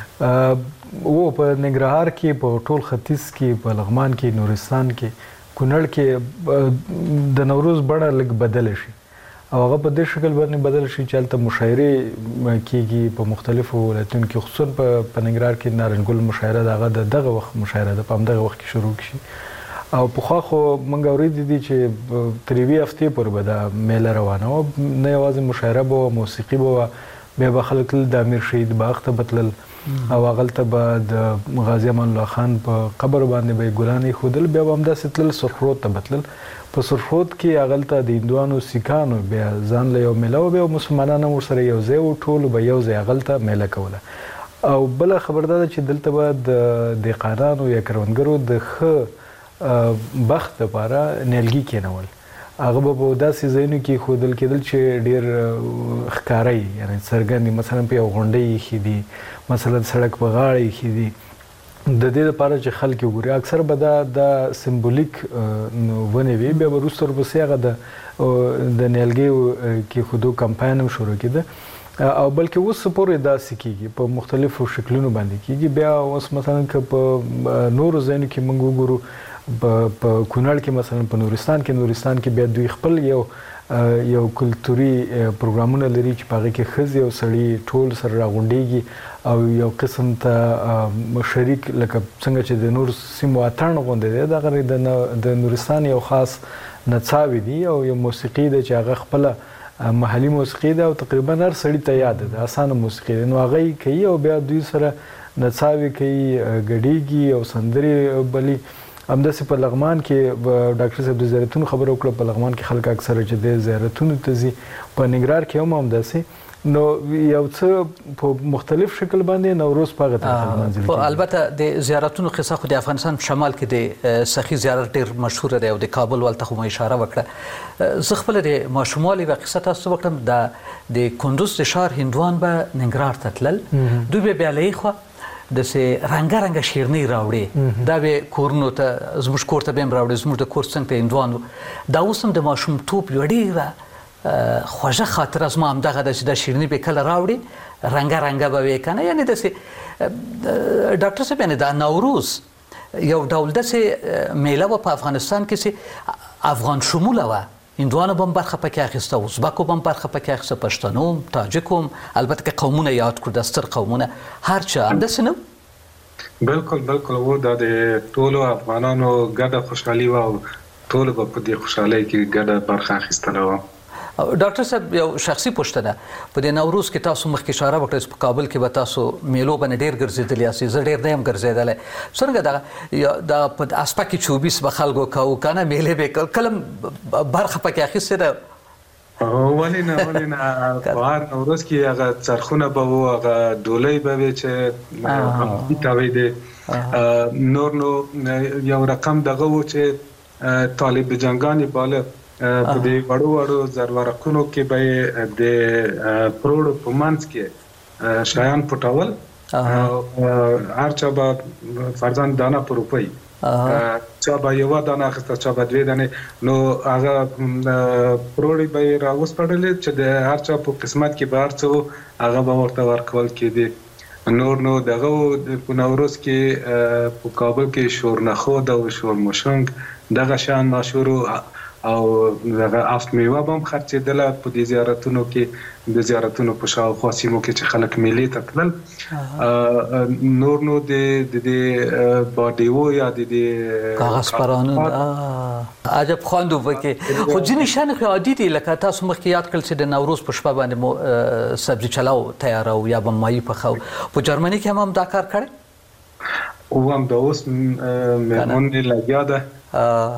په ننګرهار کې په ټول ختیځ کې په لغمان کې نورستان کې کونړ کې د نوروز بڼه لږ بدله شي او هغه په دې شکل باندې بدل شي چې هلته مشاعرې کېږي په مختلفو ولایتونو کې خصوصا په ننګرهار کې نارنجګل مشاعره د هغه دغه وخت مشاعره ده په همدغه وخت کې شروع کړي او پخوا خو موږ اورېدي دي چې تر یوې هفتې پورې به دا میله روانه وه. نه یوازې مشاعره به وه، موسیقي به وه، بیا به خلک تلل د امیر شهید باغ ته به تلل او هغلته به د غازي امان الله خان په قبر باندې به یې ګلان ایښودل. بیا به همداسې تلل سرخرود ته به تلل. په سرخرود کې هغلته د هندوانو سیکانو بیا ځان له یو میله و، بیا مسلمانان هم ورسره یو ځای و، ټولو به یو ځای هغلته میله کوله. او بله خبر دا ده چې دلته به د دهقانانو یا کروندګرو د ښه بخت لپاره نیالګي کېنول. هغه به په داسې ځایونو کې ایښودل کېدل چې ډېر ښکاره یي، یعنې څرګند دي. مثلا په یو غونډۍ ایښي دي، مثلا سړک په غاړه ایښي دي، د دې لپاره چې خلک وګوري. اکثر به دا سمبولیک ونې وي. بیا به وروسته ورپسې هغه د نیالګیو کېښودو کمپاین هم شروع کېده او بلکې اوس پورې داسې کېږي، په مختلفو شکلونو باندې کېږي. بیا اوس مثلا که په نورو ځایونو کې موږ وګورو، په کونړ کې مثلا په نورستان کې بیا دوی خپل یو کلتوري پروګرامونه لري چې په هغې کې ښځې او سړي ټول سره راغونډېږي او یو قسم ته شریک لکه څنګه چې د نور سیمو اتڼ غوندې دی دغه د نورستان یو خاص نڅاوې دي او یو موسیقي ده چې هغه خپله محلي موسیقي ده او تقریبا هر سړي ته یاد ده اسانه موسیقي ده. نو هغه کوي او بیا دوی سره نڅاوي کوي ګډيږي او سندري بلی. همداسې په لغمان کې ډاکټر صاحب د زیارتونو خبره وکړه. په لغمان کې خلک اکثره چې د زیارتونو ته ځي، په ننګرهار کې هم همداسې. نو یو څه په مختلف شکل باندې نوروز په هغه طریقه منځل کېږي. البته د زیارتونو قصه خو د افغانستان په شمال کې د سخي زیارت ډېر مشهور دی او د کابل ولته خو اشاره وکړه. زه خپل د ماشوموالي یوه قصه تاسو وکړم. د کندوز د ښار هندوان به ننګرهار ته تلل، دوی به بیا له یخوا داسې رنګه شیرنۍ راوړې، دا به کورونو ته زموږ کور ته به هم راوړې. زموږ د کور څنګ ته هندوان و. دا اوس هم د ماشومتوب یوه ډېره خوږه خاطره زما همدغه ده چې دا شیرني به کله راوړي رنګه به وي که نه. یعنې داسې ډاکټر صاحب یعنې دا نوروز یو ډول داسې میله وه په افغانستان کې چې افغان شموله وه. هندوانو به هم برخه پکې اخیسته، ازبکو به هم برخه پکې اخیسته، پښتنو هم، تاجکو هم، البته که قومونه یاد کړو د ستر قومونه هر چا همداسې نه و. بالکل و. دا د ټولو افغانانو ګډه خوشحالي وه او ټولو به په دې خوشحالۍ کې ګډه برخه اخیستله وه. ډاکټر صاحب یو شخصي پوښتنه، په دې نوروز کې تاسو مخکې اشاره وکړه چې په کابل کې به تاسو میلو باندې ډېر ګرځېدلي یاستئ. زه ډېر نه یم ګرځېدلی. څرنګه دا په اسپکي چوبیس به خلکو کوو که نه، میلې به کله برخه پکې اخیستې ده؟ ولې نه په هر نوروز کې هغه څرخونه به وو، هغه ډولۍ به وې چې تاویدې. نور نو یو رقم دغه و چې طالب جنګانې باله په دې وړو زرورقونو کې به د پروړو په منځ کې شیان پټول. هر چا به فرضاً دانه په روپۍ، چا به یوه دانه اخیسته، چا به دوې دانې. نو هغه پروړې به یې راوسپړلې چې د هر چا په قسمت کې به هر څه و هغه به ورته ورکول کېدې. نور نو دغه په نوروز کې په کابل کې شورنخود او شورمشنګ دغه شیان مشهور او دغه افت میوه به هم خرڅېدله په دې زیارتونو کې، د زیارتونو په شاوخوا سیمو کې چې خلک میلې ته تلل. نور نو د باډیو یا د کاغذ پرانو عجب خواند و پکې. خو ځینې شیان خو عادي دي، لکه تاسو مخکې یاد کړل چې د نوروز په شپه باندې مو سبزي چلاو تیارو یا به ماهي پخو. په جرمني کې هم دا کار کړی؟ او هم د اوس مېرمن یې لګیا ده.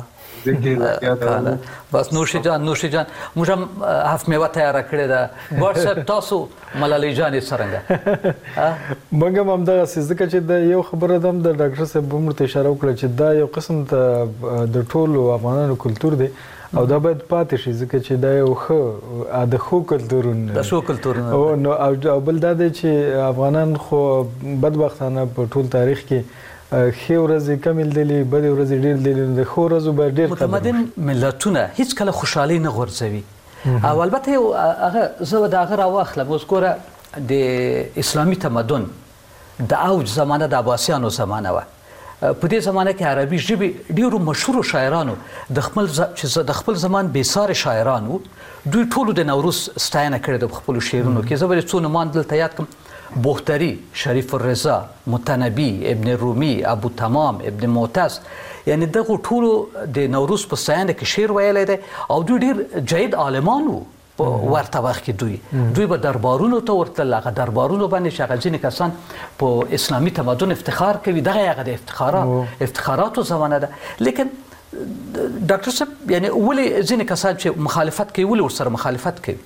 بس نوشي جان موږ هم هفت میوه تیاره کړې ده. ګوډ صاحب تاسو ملالۍ جانې څرنګه؟ موږ هم همدغسې، ځکه چې د یو خبره ده هم د ډاکټر صاحب هم ورته اشاره وکړه چې دا یو قسم د ټولو افغانانو کلتور دی او دا باید پاتې شي، ځکه چې دا یو ښه د ښو کلتورونه او بل دا دی چې افغانان خو بدبختانه په ټول تاریخ کې ښې ورځې کمې لیدلې، بدې ورځې ډېر لیدلې. د ښو ورځو باید ډېر متمدن ملتونه هیڅ کله خوشحالي نه غورځوي. او البته هغه زه د هغه راواخلم. اوس ګوره د اسلامي تمدن د اوج زمانه د عباسیانو زمانه وه. په دې زمانه کې عربي ژبې ډېرو مشهورو شاعرانو د خپل زمان بېسارې شاعران وو، دوی ټولو د نوروز ستاینه کړې ده په خپلو شعرونو کې. زه به څو نومان دلته یاد کړم: بختری، شریف الرضا، متنبي، ابن رومي، ابو تمام، ابن معتز. یعنی دغه ټولو د نوروز په ستاینه کې شعر ویلی دی او دوی ډېر جید عالمان وو په ورته وخت کې. دوی به دربارونو ته ورتلل، هغه دربارونو باندې چې هغه ځینې کسان په اسلامي تمدن افتخار کوي، دغه هغه د افتخاراتو زمانه ده. لیکن ډاکټر صاحب یعنی ولې ځینې کسان چې مخالفت کوي ولې ورسره مخالفت کوي؟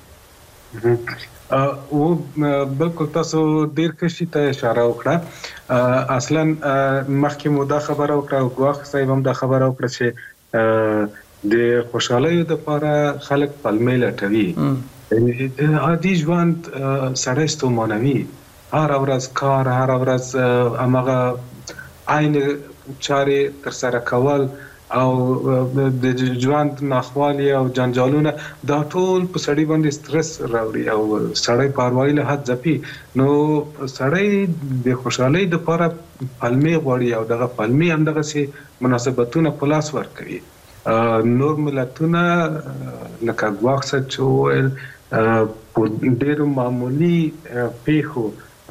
او بالکل تاسو ډیر ښه شي ته اشاره وکړه. اصلا مخکې مو دا خبره وکړه او ګواښ صاحب هم دا خبره وکړه چې د خوشحالیو دپاره خلک پلمې لټوي. عادي ژوند سړی ستومانوي، هره ورځ کار، هره ورځ هماغه عین چارې ترسره کول او د ژوند ناخوالي او جنجالونه دا ټول په سړی باندې سترس راوړي او سړی په اروايي لحاظ ځپي. نو سړی د خوشحالۍ دپاره پلمې غواړي او دغه پلمې همدغسې مناسبتونه په لاس ورکوي. نور ملتونه لکه ګواښ صاحب چې وویل په ډېرو معمولي پیښو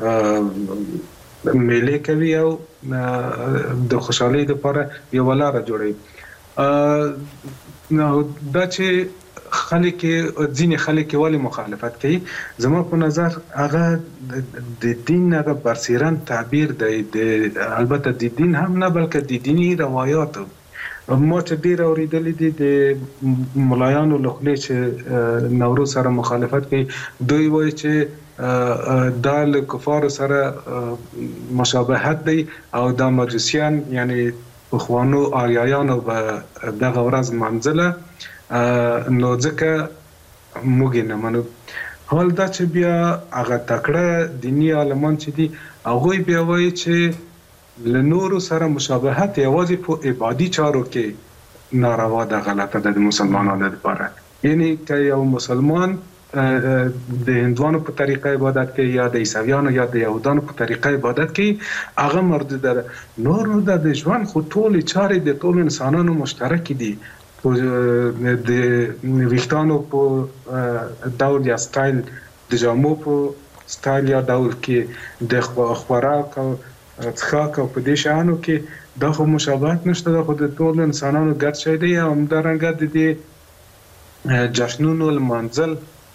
میلې کوي او د خوشحالۍ دپاره یوه لاره جوړوي. دا چې خلک ځینې خلک ولې مخالفت کوي زما په نظر هغه د دین هغه برسیرن تعبیر دی البته د دین هم نه بلکې د دینی روایات ما چې ډیر اوریدلې دي د ملایانو له خولې چې نوروز سره مخالفت کوي دوی وایي چې دا له کفارو سره مشابهت دی او دا مجوسیان یعنی پخوانو آریایانو به دغه ورځ منځله نو ځکه موږ نه منو حال دا چې بیا هغه تکړه دینی عالمان چې دي هغوی بیا وایي چې له نورو سره مشابهت یوازې په عبادي چارو کې ناروا ده غلطه ده د مسلمانانو لپاره یعنی که یو مسلمان د هندوانو په طریقه عبادت کوي یا د عیسویانو یا د یهودانو په طریقه عبادت کوي هغه مردود ده نور د ژوند خو ټولې چارې د ټولو انسانانو مشترک دي د ویښتانو په ډول یا سټایل د جامو په سټایل یا ډول کې د خوراک او څښاک او په دې شیانو کې دا خو مشابهت نشته دا خو د ټولو انسانانو ګډ شی دی او همدارنګه د دې جشنونو لمانځل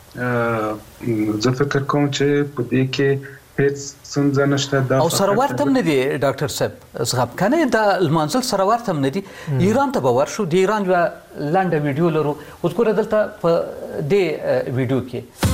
زه فکر کوم چې په دې کې هیڅ ستونزه نشته او سره ورته هم نه دي ډاکټر صاحب زغب کنه دا لمانځل سره ورته هم نه دي ایران ته به ورشو د ایران یوه لنډه ویډیو لرو اوس ګوره دلته په دې ویډیو کې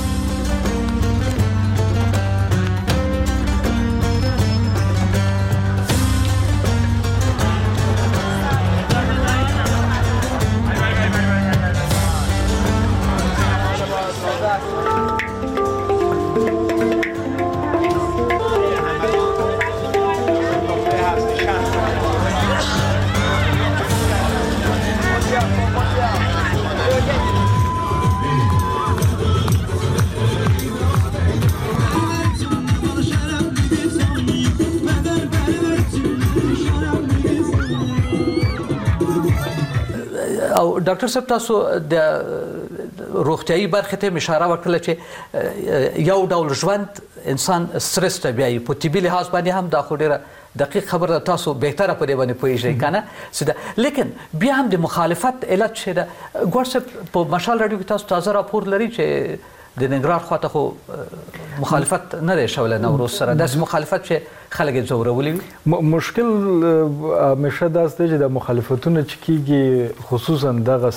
ډاکټر صاحب تاسو د روغتیايي برخې ته اشاره وکړه چې یو ډول ژوند انسان سترس ته بیایي په طبي لحاظ باندې هم دا خو ډېره دقیق خبره ده تاسو بهتره په دې باندې پوهېږئ که نه لیکن بیا هم د مخالفت علت چې ده ګوډ صاحب په مشال راډیو کې تاسو تازه راپور لري چې د ننګرهار خواته خو مخالفت نه دی شولی نوروز سره داسې مخالفت چې خلک یې ځورولي وي مشکل همیشه داسې دی چې د مخالفتونه چې کېږي خصوصا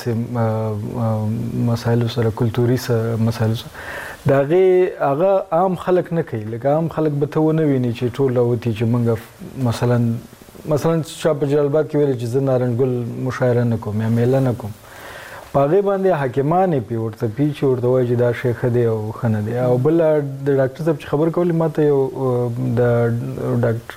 دغسې مسایلو سره کلتوري مسایلو سره د هغه عام خلک نه کوي لکه عام خلک به ته ونه ویني چې ټول راوتي چې موږ مثلا چا په جلال آباد کې ویلي چې زه نارنج ګل مشاعره نه کوم یا میله نه کوم په هغې باندې حاکمان یې پې ورته پي چې ورته وایي چې دا شی ښه دی او ښه نه دی او بله د ډاکټر صاحب چې خبرې کولې ما ته یو د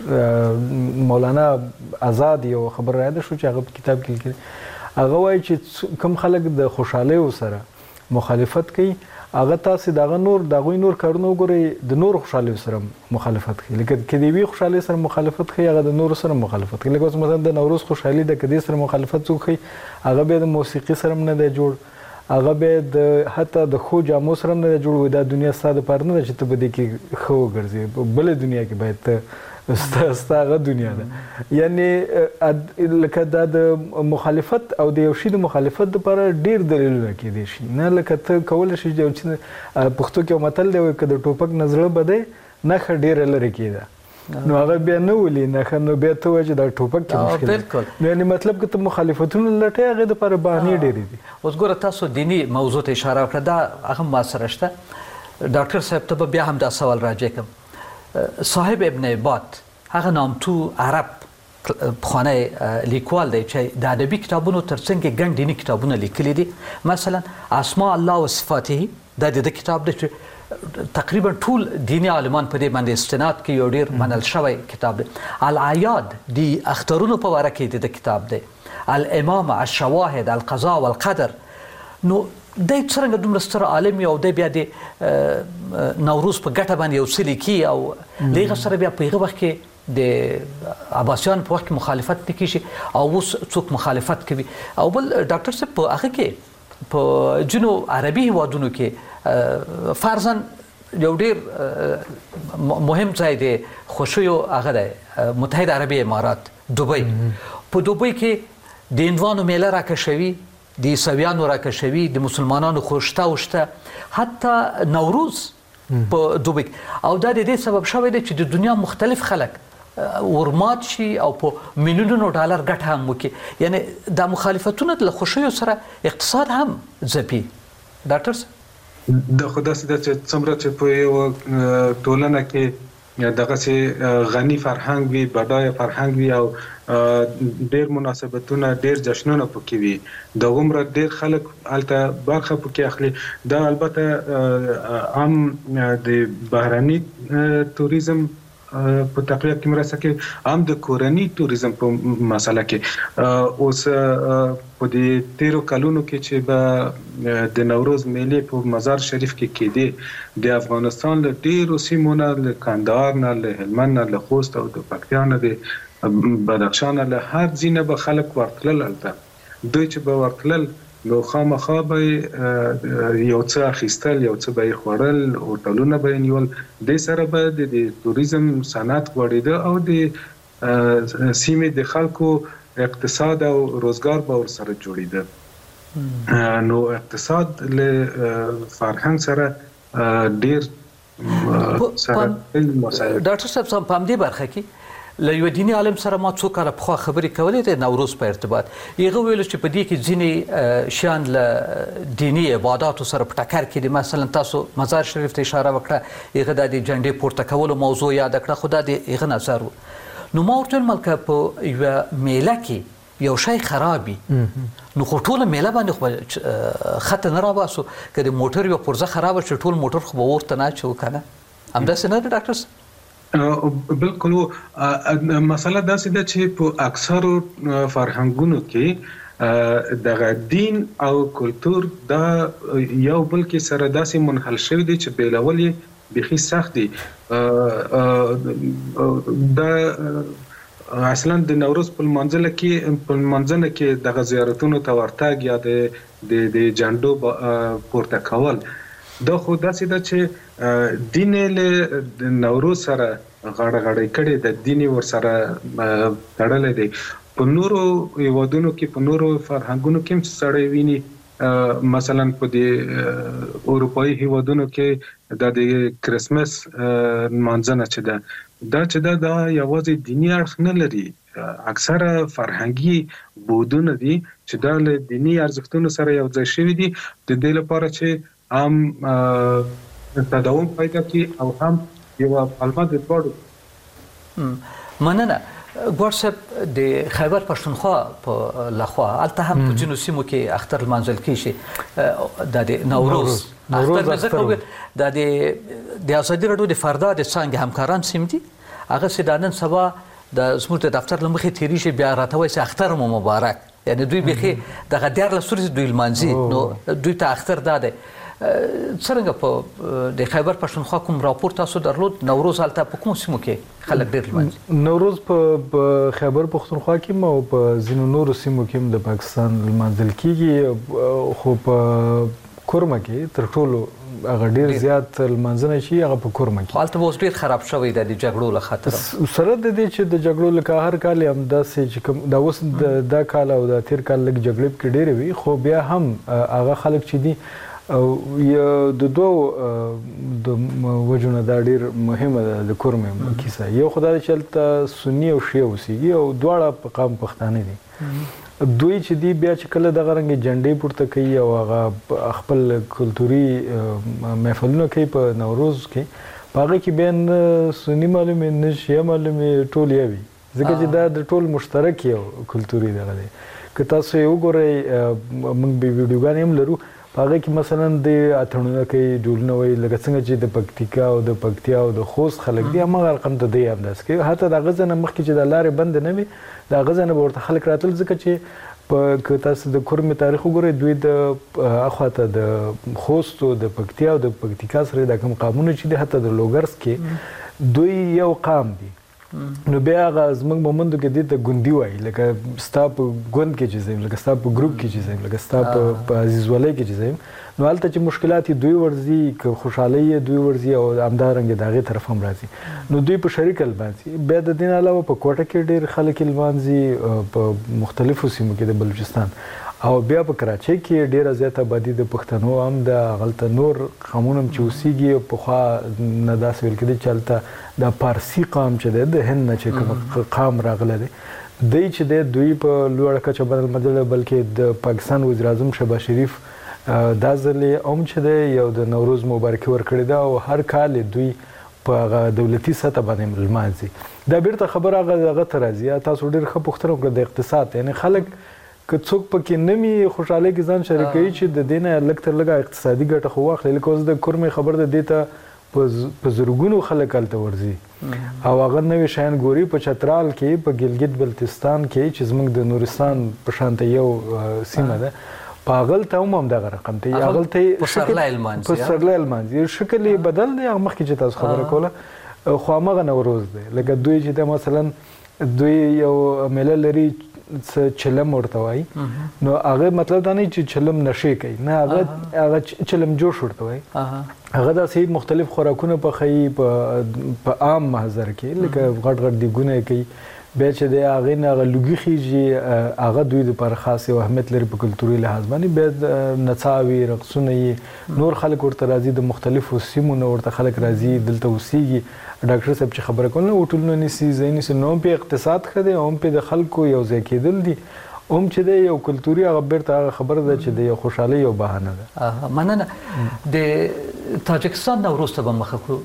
ډاکټر مولانا آزاد یو خبر را یاده شو چې هغه په کتاب کې لیکلي هغه وایي چې کوم خلک د خوشحالیو سره مخالفت کوي هغه تاسې د هغوی نور کارونه وګورئ د نورو خوشحالیو سره مخالفت کوي لکه که د یوې خوشحالۍ سره مخالفت کوي هغه د نورو سره مخالفت کوي لکه اوس مثلا د نوروز خوشحالي ده که دې سره مخالفت څوک کوي هغه بیا د موسیقي سره هم نه دی جوړ هغه بیا د حتی د ښو جامو سره هم نه دی جوړ دا دنیا ستا دپاره نه ده چې ته په دې کې ښه وګرځې بله دنیا کې باید ته ستا هغه دنیا ده یعنی لکه دا د مخالفت او د یو شي د مخالفت دپاره ډېر دلیلونه کیدای شي نه لکه ته کولی شي چې پښتو کې یو متل دی وایي که د ټوپک نه زړه بدی نښه ډېره لرې کېده نو هغه بیا نه ولي نښه نو بیا ته وایي چې دا ټوپک کې مشکل نو یعنې مطلب که ته مخالفتونه لټوې هغې دپاره بهانې ډېرې دي اوس ګوره تاسو دیني موضوع ته اشاره وکړه دا هغه ما سره شته ډاکټر صاحب ته به بیا هم دا سوال راجع کوم صاحب ابن عباد هغه نامتو عرب پخوانی لیکوال دی چې د ادبي کتابونو ترڅنګ ګڼ دیني کتابونه لیکلي دي مثلا اسماء الله و صفاته دا د کتاب دی چې تقریبا ټول دیني عالمان په دې باندې استناد کوي یو ډېر منل شوی کتاب دی العیاد د اخترونو په باره کې د کتاب دی الامامه الشواهد القضاء والقدر نو دی څرنګه دومره ستر عالم او دی بیا د نوروز په ګټه باندې یو څه لیکي او له هغه سره بیا په هغه وخت کې د عباسیان په وخت کې مخالفت نه کېږي او اوس څوک مخالفت کوي او بل ډاکټر صاحب په هغه کې په ځینو عربي هیوادونو کې فرضاً یو ډېر مهم ځای دی خوښیو هغه دی متحد عربي امارات دوبۍ په دوبۍ کې د هندوانو میله راکشوي د عیسویانو راکشوي، د مسلمانانو خو شته او شته، حتی نوروز په دوبۍ او دا د دې سبب شوی دی چې د دنیا مختلف خلک ورمات شي او په میلیونونو ډالر ګټه هم وکړي. یعنې دا مخالفتونه د خوښیو سره اقتصاد هم ځپي. ډاکټر صاحب د خو داسې ده چې څومره چې په یو ټولنه کې دغسې غني فرهنګ وي، بډایه فرهنګ وي او ډېر مناسبتونه، ډېر جشنونه پکې وي، د هغومره ډېر خلک هلته برخه پکې اخلي. دا البته هم د بهرني توریزم په تقویه کې مرسته کوي، هم د کورني توریزم په مسله کې. اوس په دې تیرو کلونو کې چې به د نوروز میلې په مزار شریف کې کېدې، د افغانستان له ډېرو سیمو نه، له کندهار نه، له هلمند نه، له خوست او د پکتیا نه، د بدخشان نه، له هر ځای نه به خلک ورتلل هلته. دوی چې به ورتلل نو خامخا به یو څه اخیستل، یو څه به یې خوړل، هوټلونه به یې نیول. دې سره به د توریزم صنعت غوړېده او د سیمې د خلکو اقتصاد او روزګار به ورسره جوړېده. نو اقتصاد له فرهنګ سره ډېر سره مسایل. ډاکټر صاحب په همدې برخه کې له یو دیني عالم سره ما څو کاله پخوا خبرې کولې د نوروز په ارتباط. هغه ویل چې په دې کې ځینې شیان له دیني عباداتو سره په ټکر کې دي. مثلا تاسو مزار شریف ته اشاره وکړه، هغه د جنډې پورته کولو موضوع یاد کړه، خو دا د هغه نظر و. نو ما ورته ویل ملکه په یوه میله کې یو شی خرابي نو خو ټوله میله باندې خو خط نه راباسو، که د موټر یوه پرزه خرابه شي ټول موټر خو به ورته نه اچوو که نه. همداسې نه ده ډاکټر صاحب؟ بالکل. مسله داسې ده چې په اکثرو فرهنګونو کې دغه دین او کلتور دا یو بل کې سره داسې منحل شوي دي چې بیلول یې بیخي سخت دي. دا اصلا د نوروز په لمانځنه کې دغه زیارتونو ته ورتګ یا د جنډو پورته کول، دا خو داسې ده چې دین له د نوروز سره غاړه کړې ده، دین ورسره تړلی دی. په نورو هیوادونو کې، په نورو فرهنګونو کې هم چې سړی ویني، مثلا په د اروپایي هیوادونو کې د کرسمس لمانځنه چې ده دا یوازې دیني اړخ نه لري، اکثره فرهنګي بودونه دي چې دا له دیني ارزښتونو سره یو ځای شوي دي، د دې لپاره چې هم تداوم پیدا کړي او هم یو پلمه د دواړو. مننه. ګوډ صاحب د خیبر پښتونخوا په لخوا هلته هم په ځینو سیمو کې اختر لمانځل کېږي. دا د نوروز اختر مې ځکه وویل، دا د ازادي راډیو د فردا د څانګې همکاران سیم دي، هغسې دا نن سبا د زموږ د دفتر له مخې تېرېږي، بیا راته وایي چې اختر مو مبارک. یعنې دوی بیخي دغه 14 ورځې دوی لمانځي، نو دوی ته اختر دا دی. څرنګه په د خیبر پښتونخوا کوم راپور تاسو درلود؟ نوروز هلته په کومو سیمو کې خلک ډېر لمانځي؟ نوروز په خیبر پښتونخوا کې هم او په ځینو نورو سیمو کې هم د پاکستان لمانځل کېږي، خو په کورمه کې تر ټولو هغه ډېر زیات لمانځنه شي هغه په کورمه کې. هلته به اوس ډېر خراب شوی دی د جګړو له خاطره. سره د دې چې د جګړو لکه هر کال همداسې چې کوم دا اوس دا کال او دا تېر کال لږ جګړې پکې ډېرې وي، خو بیا هم هغه خلک چې دي او د دوو د وجو نه دا ډېر مهمه ده د کورمې کیسه. یو خو دا چې هلته سني او شیعه اوسېږي او دواړه په قام پښتانه دي. دوی چې دی بیا چې کله دغه رنګ جنډې پورته کوي او هغه خپل کلتوري محفلونه کوي په نوروز کې، په هغه کې بیا نه سني معلومې نه شیعه معلومې، ټول یو وي، ځکه چې دا د ټول مشترک یو کلتوري دغه دی. که تاسو یې وګورئ، موږ به ویډیوګانې هم لرو، په هغه کې مثلا د اتڼونه کوي، ډولونه وایي، لکه څنګه چې د پکتیکا او د پکتیا او د خوست خلک دي هماغه رقم ته دی همداسې کوي. حتی د هغه ځای نه مخکې چې د لارې بندې نه وي، د هغه ځای نه به ورته خلک راتلل، ځکه چې که تاسو د کورمې تاریخ وګورئ، دوی د اخواته د خوست او د پکتیا او د پکتیکا سره دا کوم قامونه چې دي، حتی د لوګرس کې دوی یو قام دي. نو بیا هغه زموږ مومندو کې دې ته ګوندي وایي، لکه ستا په ګوند کې چې ځایم، لکه ستا په ګروپ کې چې ځایم، لکه ستا په عزیزولۍ کې چې ځایم. نو هلته چې مشکلات یې دوی ورځي، که خوشحالۍ یې دوی ورځي، او همدارنګه د هغې طرف هم راځي، نو دوی په شریکه لمانځي. بیا د دې نه علاوه په کوټه کې ډېر خلک یې لمانځي، په مختلفو سیمو کې د بلوچستان، او بیا په کراچۍ کې ډیره زیاته آبادي د پښتنو هم د هغلته نور قومونه هم چې اوسېږي پخوا نه داسې ویل کېدی چې هلته د پارسي قام چې دی د هند نه چې کوم قام راغلی دی دی چې دی دوی په لوړه کچه بدل مدل بلکې د پاکستان وزیر اعظم شهباز شریف دا ځل یې هم چې دی یو د نوروز مبارکي ورکړې ده او هر کال دوی په هغه دولتي سطح باندې لمانځي دا بیرته خبره هغه ته راځي تاسو ډېر ښه پوښتنه وکړه د اقتصاد یعنې خلک که څوک پکې نه وي خوشحالۍ کې ځان شریکوي چې د دې نه لږ تر لږه اقتصادي ګټه خو واخلي لکه اوس د کورمې خبر ده دې ته په زرګونو خلک هلته ورځي او هغه نوي شیان ګوري په چترال کې په ګلګت بلتستان کې چې زموږ د نورستان په شانته یو سیمه ده په هغلته هم همدغه رقم دی هغلته په سرلی لمانځي شکل یې بدل دی هغه مخکې چې تاسو خبره کوله خو همغه نوروز دی لکه دوی چې د مثلا دوی یو میله لري چلم ورته وایي نو هغه مطلب دا نه چې چلم نشې کوي نه هغه چلم جوش ورته وایي هغه داسې مختلف خوراکونه پخوي په عام محضر کې لکه غټ غټ دیګونه یې کوي بیا چې د هغې نه هغه لوګي خیږي هغه دوی دپاره خاص یو اهمیت لري په کلتوري لحاظ باندې بیا نڅاوي رقصونه یې نور خلک ورته راځي د مختلفو سیمو نه ورته خلک راځي دلته اوسېږي ډاکټر صاحب چې خبره کوله هوټلونه نیسي ځای نیسي نو هم پې اقتصاد ښه دی هم پې د خلکو یو ځای کېدل دي هم چې دی یو کلتوري هغه بیرته هغه خبره ده چې د یو خوشحالۍ یو بهانه ده مننه د تاجکستان نوروز ته به مخه کړو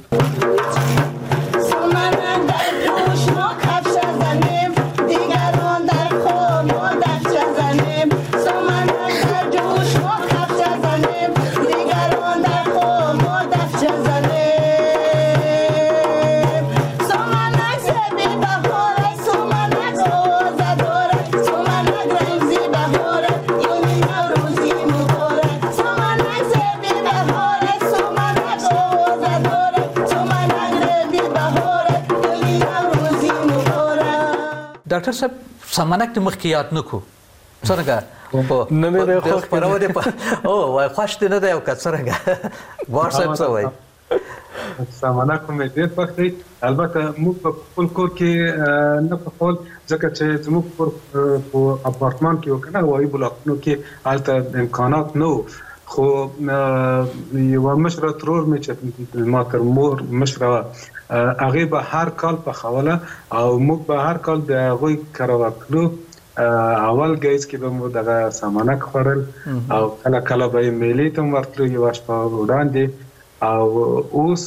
ډاکټر صاحب سمنک د مخکې یاد نه کړو څرنګه نه مې دی خوښ خپرونې او وای خوښ دې نه دی او که څرنګه ګوهر صاحب څه وایي سمنک مې ډېر خوښ دی البته موږ په خپل کور کې نه پخول ځکه چې زموږ په اپارتمان کې وو که نه هوایي بلاکونو کې هلته امکانات نه وو خو یوه مشره ترور مې چې ما تر مور مشره وه هغې به هر کال پخوله او موږ به هر کال د هغوی کره ورتلو اول ګیځ کې به مو دغه سمنک خوړل او کله کله به یې میلې ته هم ورتلو یوه شپه وړاندې او اوس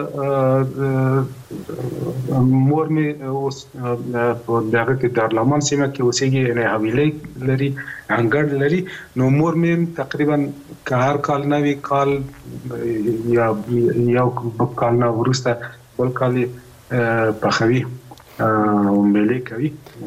مور مې اوس په دغه کې دارالمان سیمه کې اوسېږي یعنې حویلۍ لري انګړ لري نو مور مې تقریبا که هر کال نوي کال یا یو کال نه وروسته بل کال یې پخوي او میلې کوي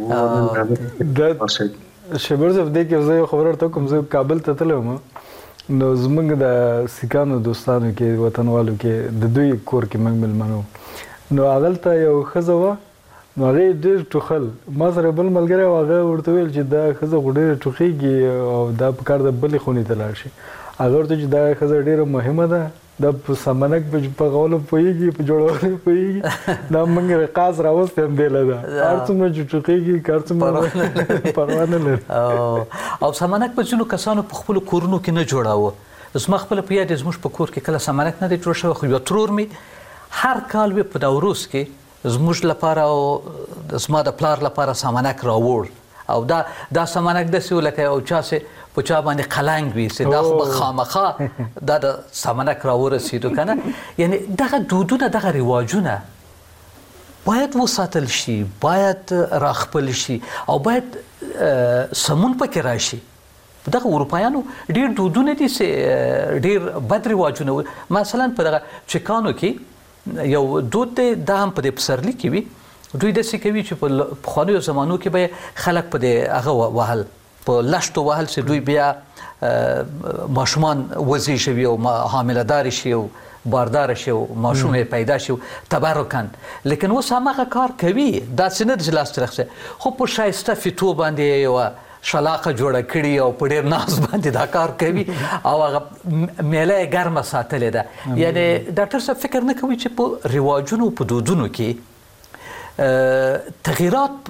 شبر صاحب دې کې زه یو خبره ورته کوم زه کابل ته تللی وم نو زموږ د سیکانو دوستانو کې وطنوالو کې د دوی کور کې موږ مېلمانه وو نو هغلته یو ښځه وه نو هغې ډېر ټوخل ما سره بل ملګری و هغه ورته ویل چې دا ښځه خو ډېره ټوخېږي او دا په کار د بلې خونې ته لاړ شي هغه ورته چې دا ښځه ډېره مهمه ده دا په سمنک په پخولو پوهېږي په جوړولو پوهېږي دا موږ رقاص راوستې هم بیله ده هر څومره چې ټوخېږي هر څومره پروا نه لري او سمنک په ځینو کسانو په خپلو کورونو کې نه جوړاوه زما خپله په یاد زموږ په کور کې کله سمنک نه دی جوړ شوی خو یو ترور مې هر کال وی په نوروز کې زموږ لپاره او زما د پلار لپاره سمنک راوړ او دا سمنک داسې و لکه یو چاسې په چا باندې قلنګ وي چې دا خو به خامخا دا د سمنک راورسېدو که نه یعنې دغه دودونه دغه رواجونه باید وساتل شي باید راخپل شي او باید سمون پکې راشي دغه اروپایانو ډېر دودونه دي چې ډېر بد رواجونه مثلا په دغه چکانو کې یو دود دی دا هم په دې پسرلي کې وي دوی داسې کوي چې په پخوانیو زمانو کې به خلک په دې هغه وهل په لشتو وهل چې دوی بیا ماشومان وزېږوي او حامله شي او باردار شي او ماشوم پیدا شي تبرکن لیکن اوس هماغه کار کوي داسې نه چې لاس ترخصه خو په ښایسته فیتو باندې یوه شلاقه جوړه کړي او په ډېر ناز باندې دا کار کوي او هغه میله یې ګرمه ساتلې ده یعنې ډاکټر صاحب فکر نه کوي چې په رواجونو په دودونو کې تغییرات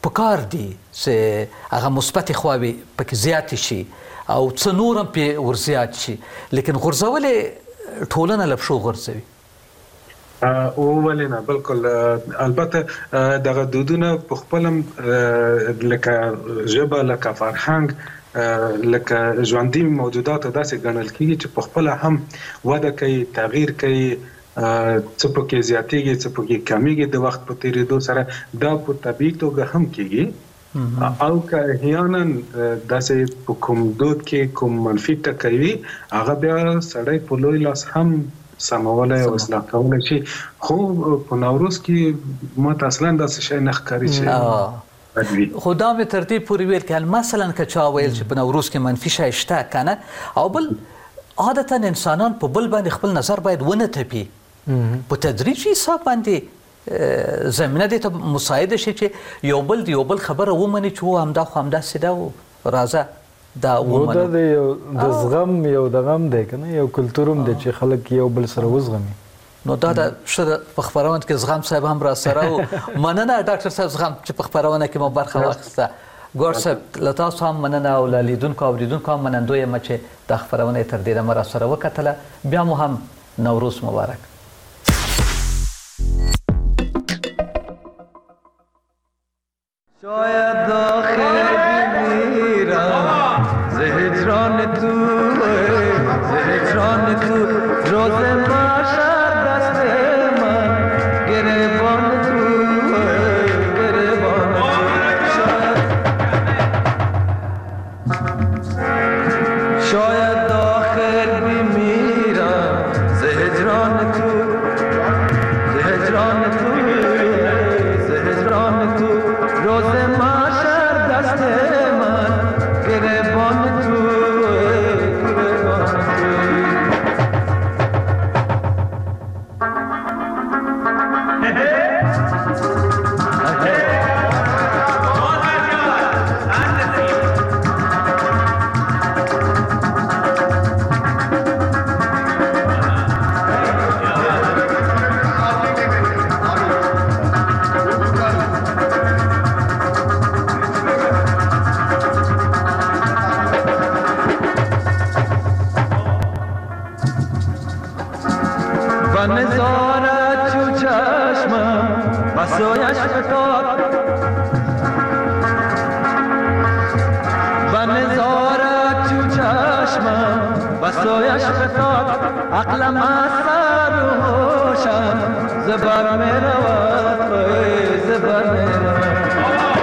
پکار دي چې هغه مثبت خواوې پکې زیاتې شي او څه نور هم پې ورزیات شي، لیکن غورځول یې ټولنه له پښو غورځوي. ولې نه، بالکل. البته دغه دودونه په خپل لکه ژبه، لکه فرهنګ، لکه ژوندي موجودات داسې ګڼل کېږي چې په خپل هم وده کوي، تغییر کوي، څه پکې زیاتېږي، څه پکې کمیږي د وخت په تېرېدو سره. دا په طبیعي توګه هم کېږي. او که احیانا داسې په کوم دود کې کوم منفي ټکی وي، هغه بیا سړی په لوی لاس هم سمولی او اصلاح کولی شي. خو په نوروز کې ماته اصلا داسې شی نه ښکاري چې خو دا مې تر دې پورې ویل که مثلا که چا ویل چې په نوروز کې منفي شی شته که نه، او بل عادتا انسانان په بل باندې خپل نظر باید ونه تپي، په تدریجي حساب باندې زمینه دې ته مساعده شي چې یو بل د یو بل خبره ومني چې و همدا خو همداسې ده و راځه دا ومنو. دا د زغم یو د غم دی که نه، یو کلتور هم دی چې خلک یو بل سره وزغمي. نو دا د ښه په خپرونه کې زغم صاحب هم را سره و. مننه ډاکټر صاحب زغم چې په خپرونه کې مو برخه واخیسته. ګور صاحب له تاسو هم مننه او له لیدونکو او اورېدونکو هم منندوی یم چې دا خپرونه یې تر دې دمه را سره وکتله. بیا مو هم نوروز مبارک. شاید آخر بمیرم ز هجران تو، ز هجران تو، روز محشر دست من گریبان تو، گریبان تو. شاید آخر بمیرم ز هجران تو، ز هجران تو، ز هجران تو، روز محشر دست من گریبان تو، گریبان نزارت چو چشمم بسایش فتاد، و نزارت چو چشمم بسایش فتاد، عقلم از سر و هوشم زبر می رود، زبر می رود.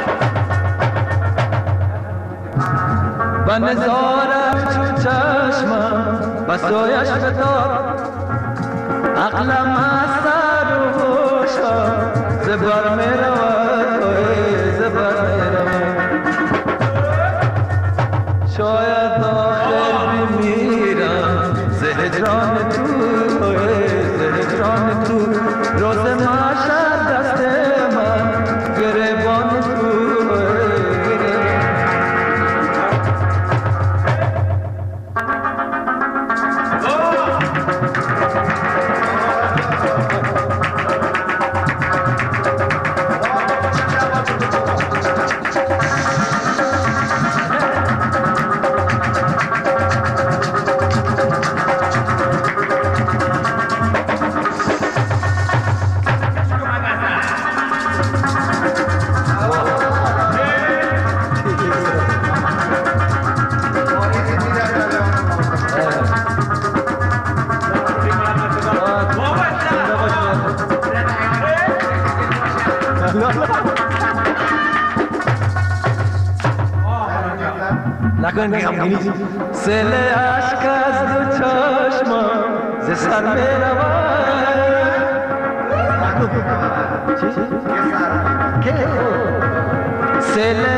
و نزارت چو چشمم بسایش فتاد، عقلم از سر و هوشم زبر می رود، زبر می رود. شاید آخر بمیرم ز هجران تو، ز هجران تو، روز محشر دست من گریبان تو، سیل عشق از دو چشمم ز سر می رود، سیل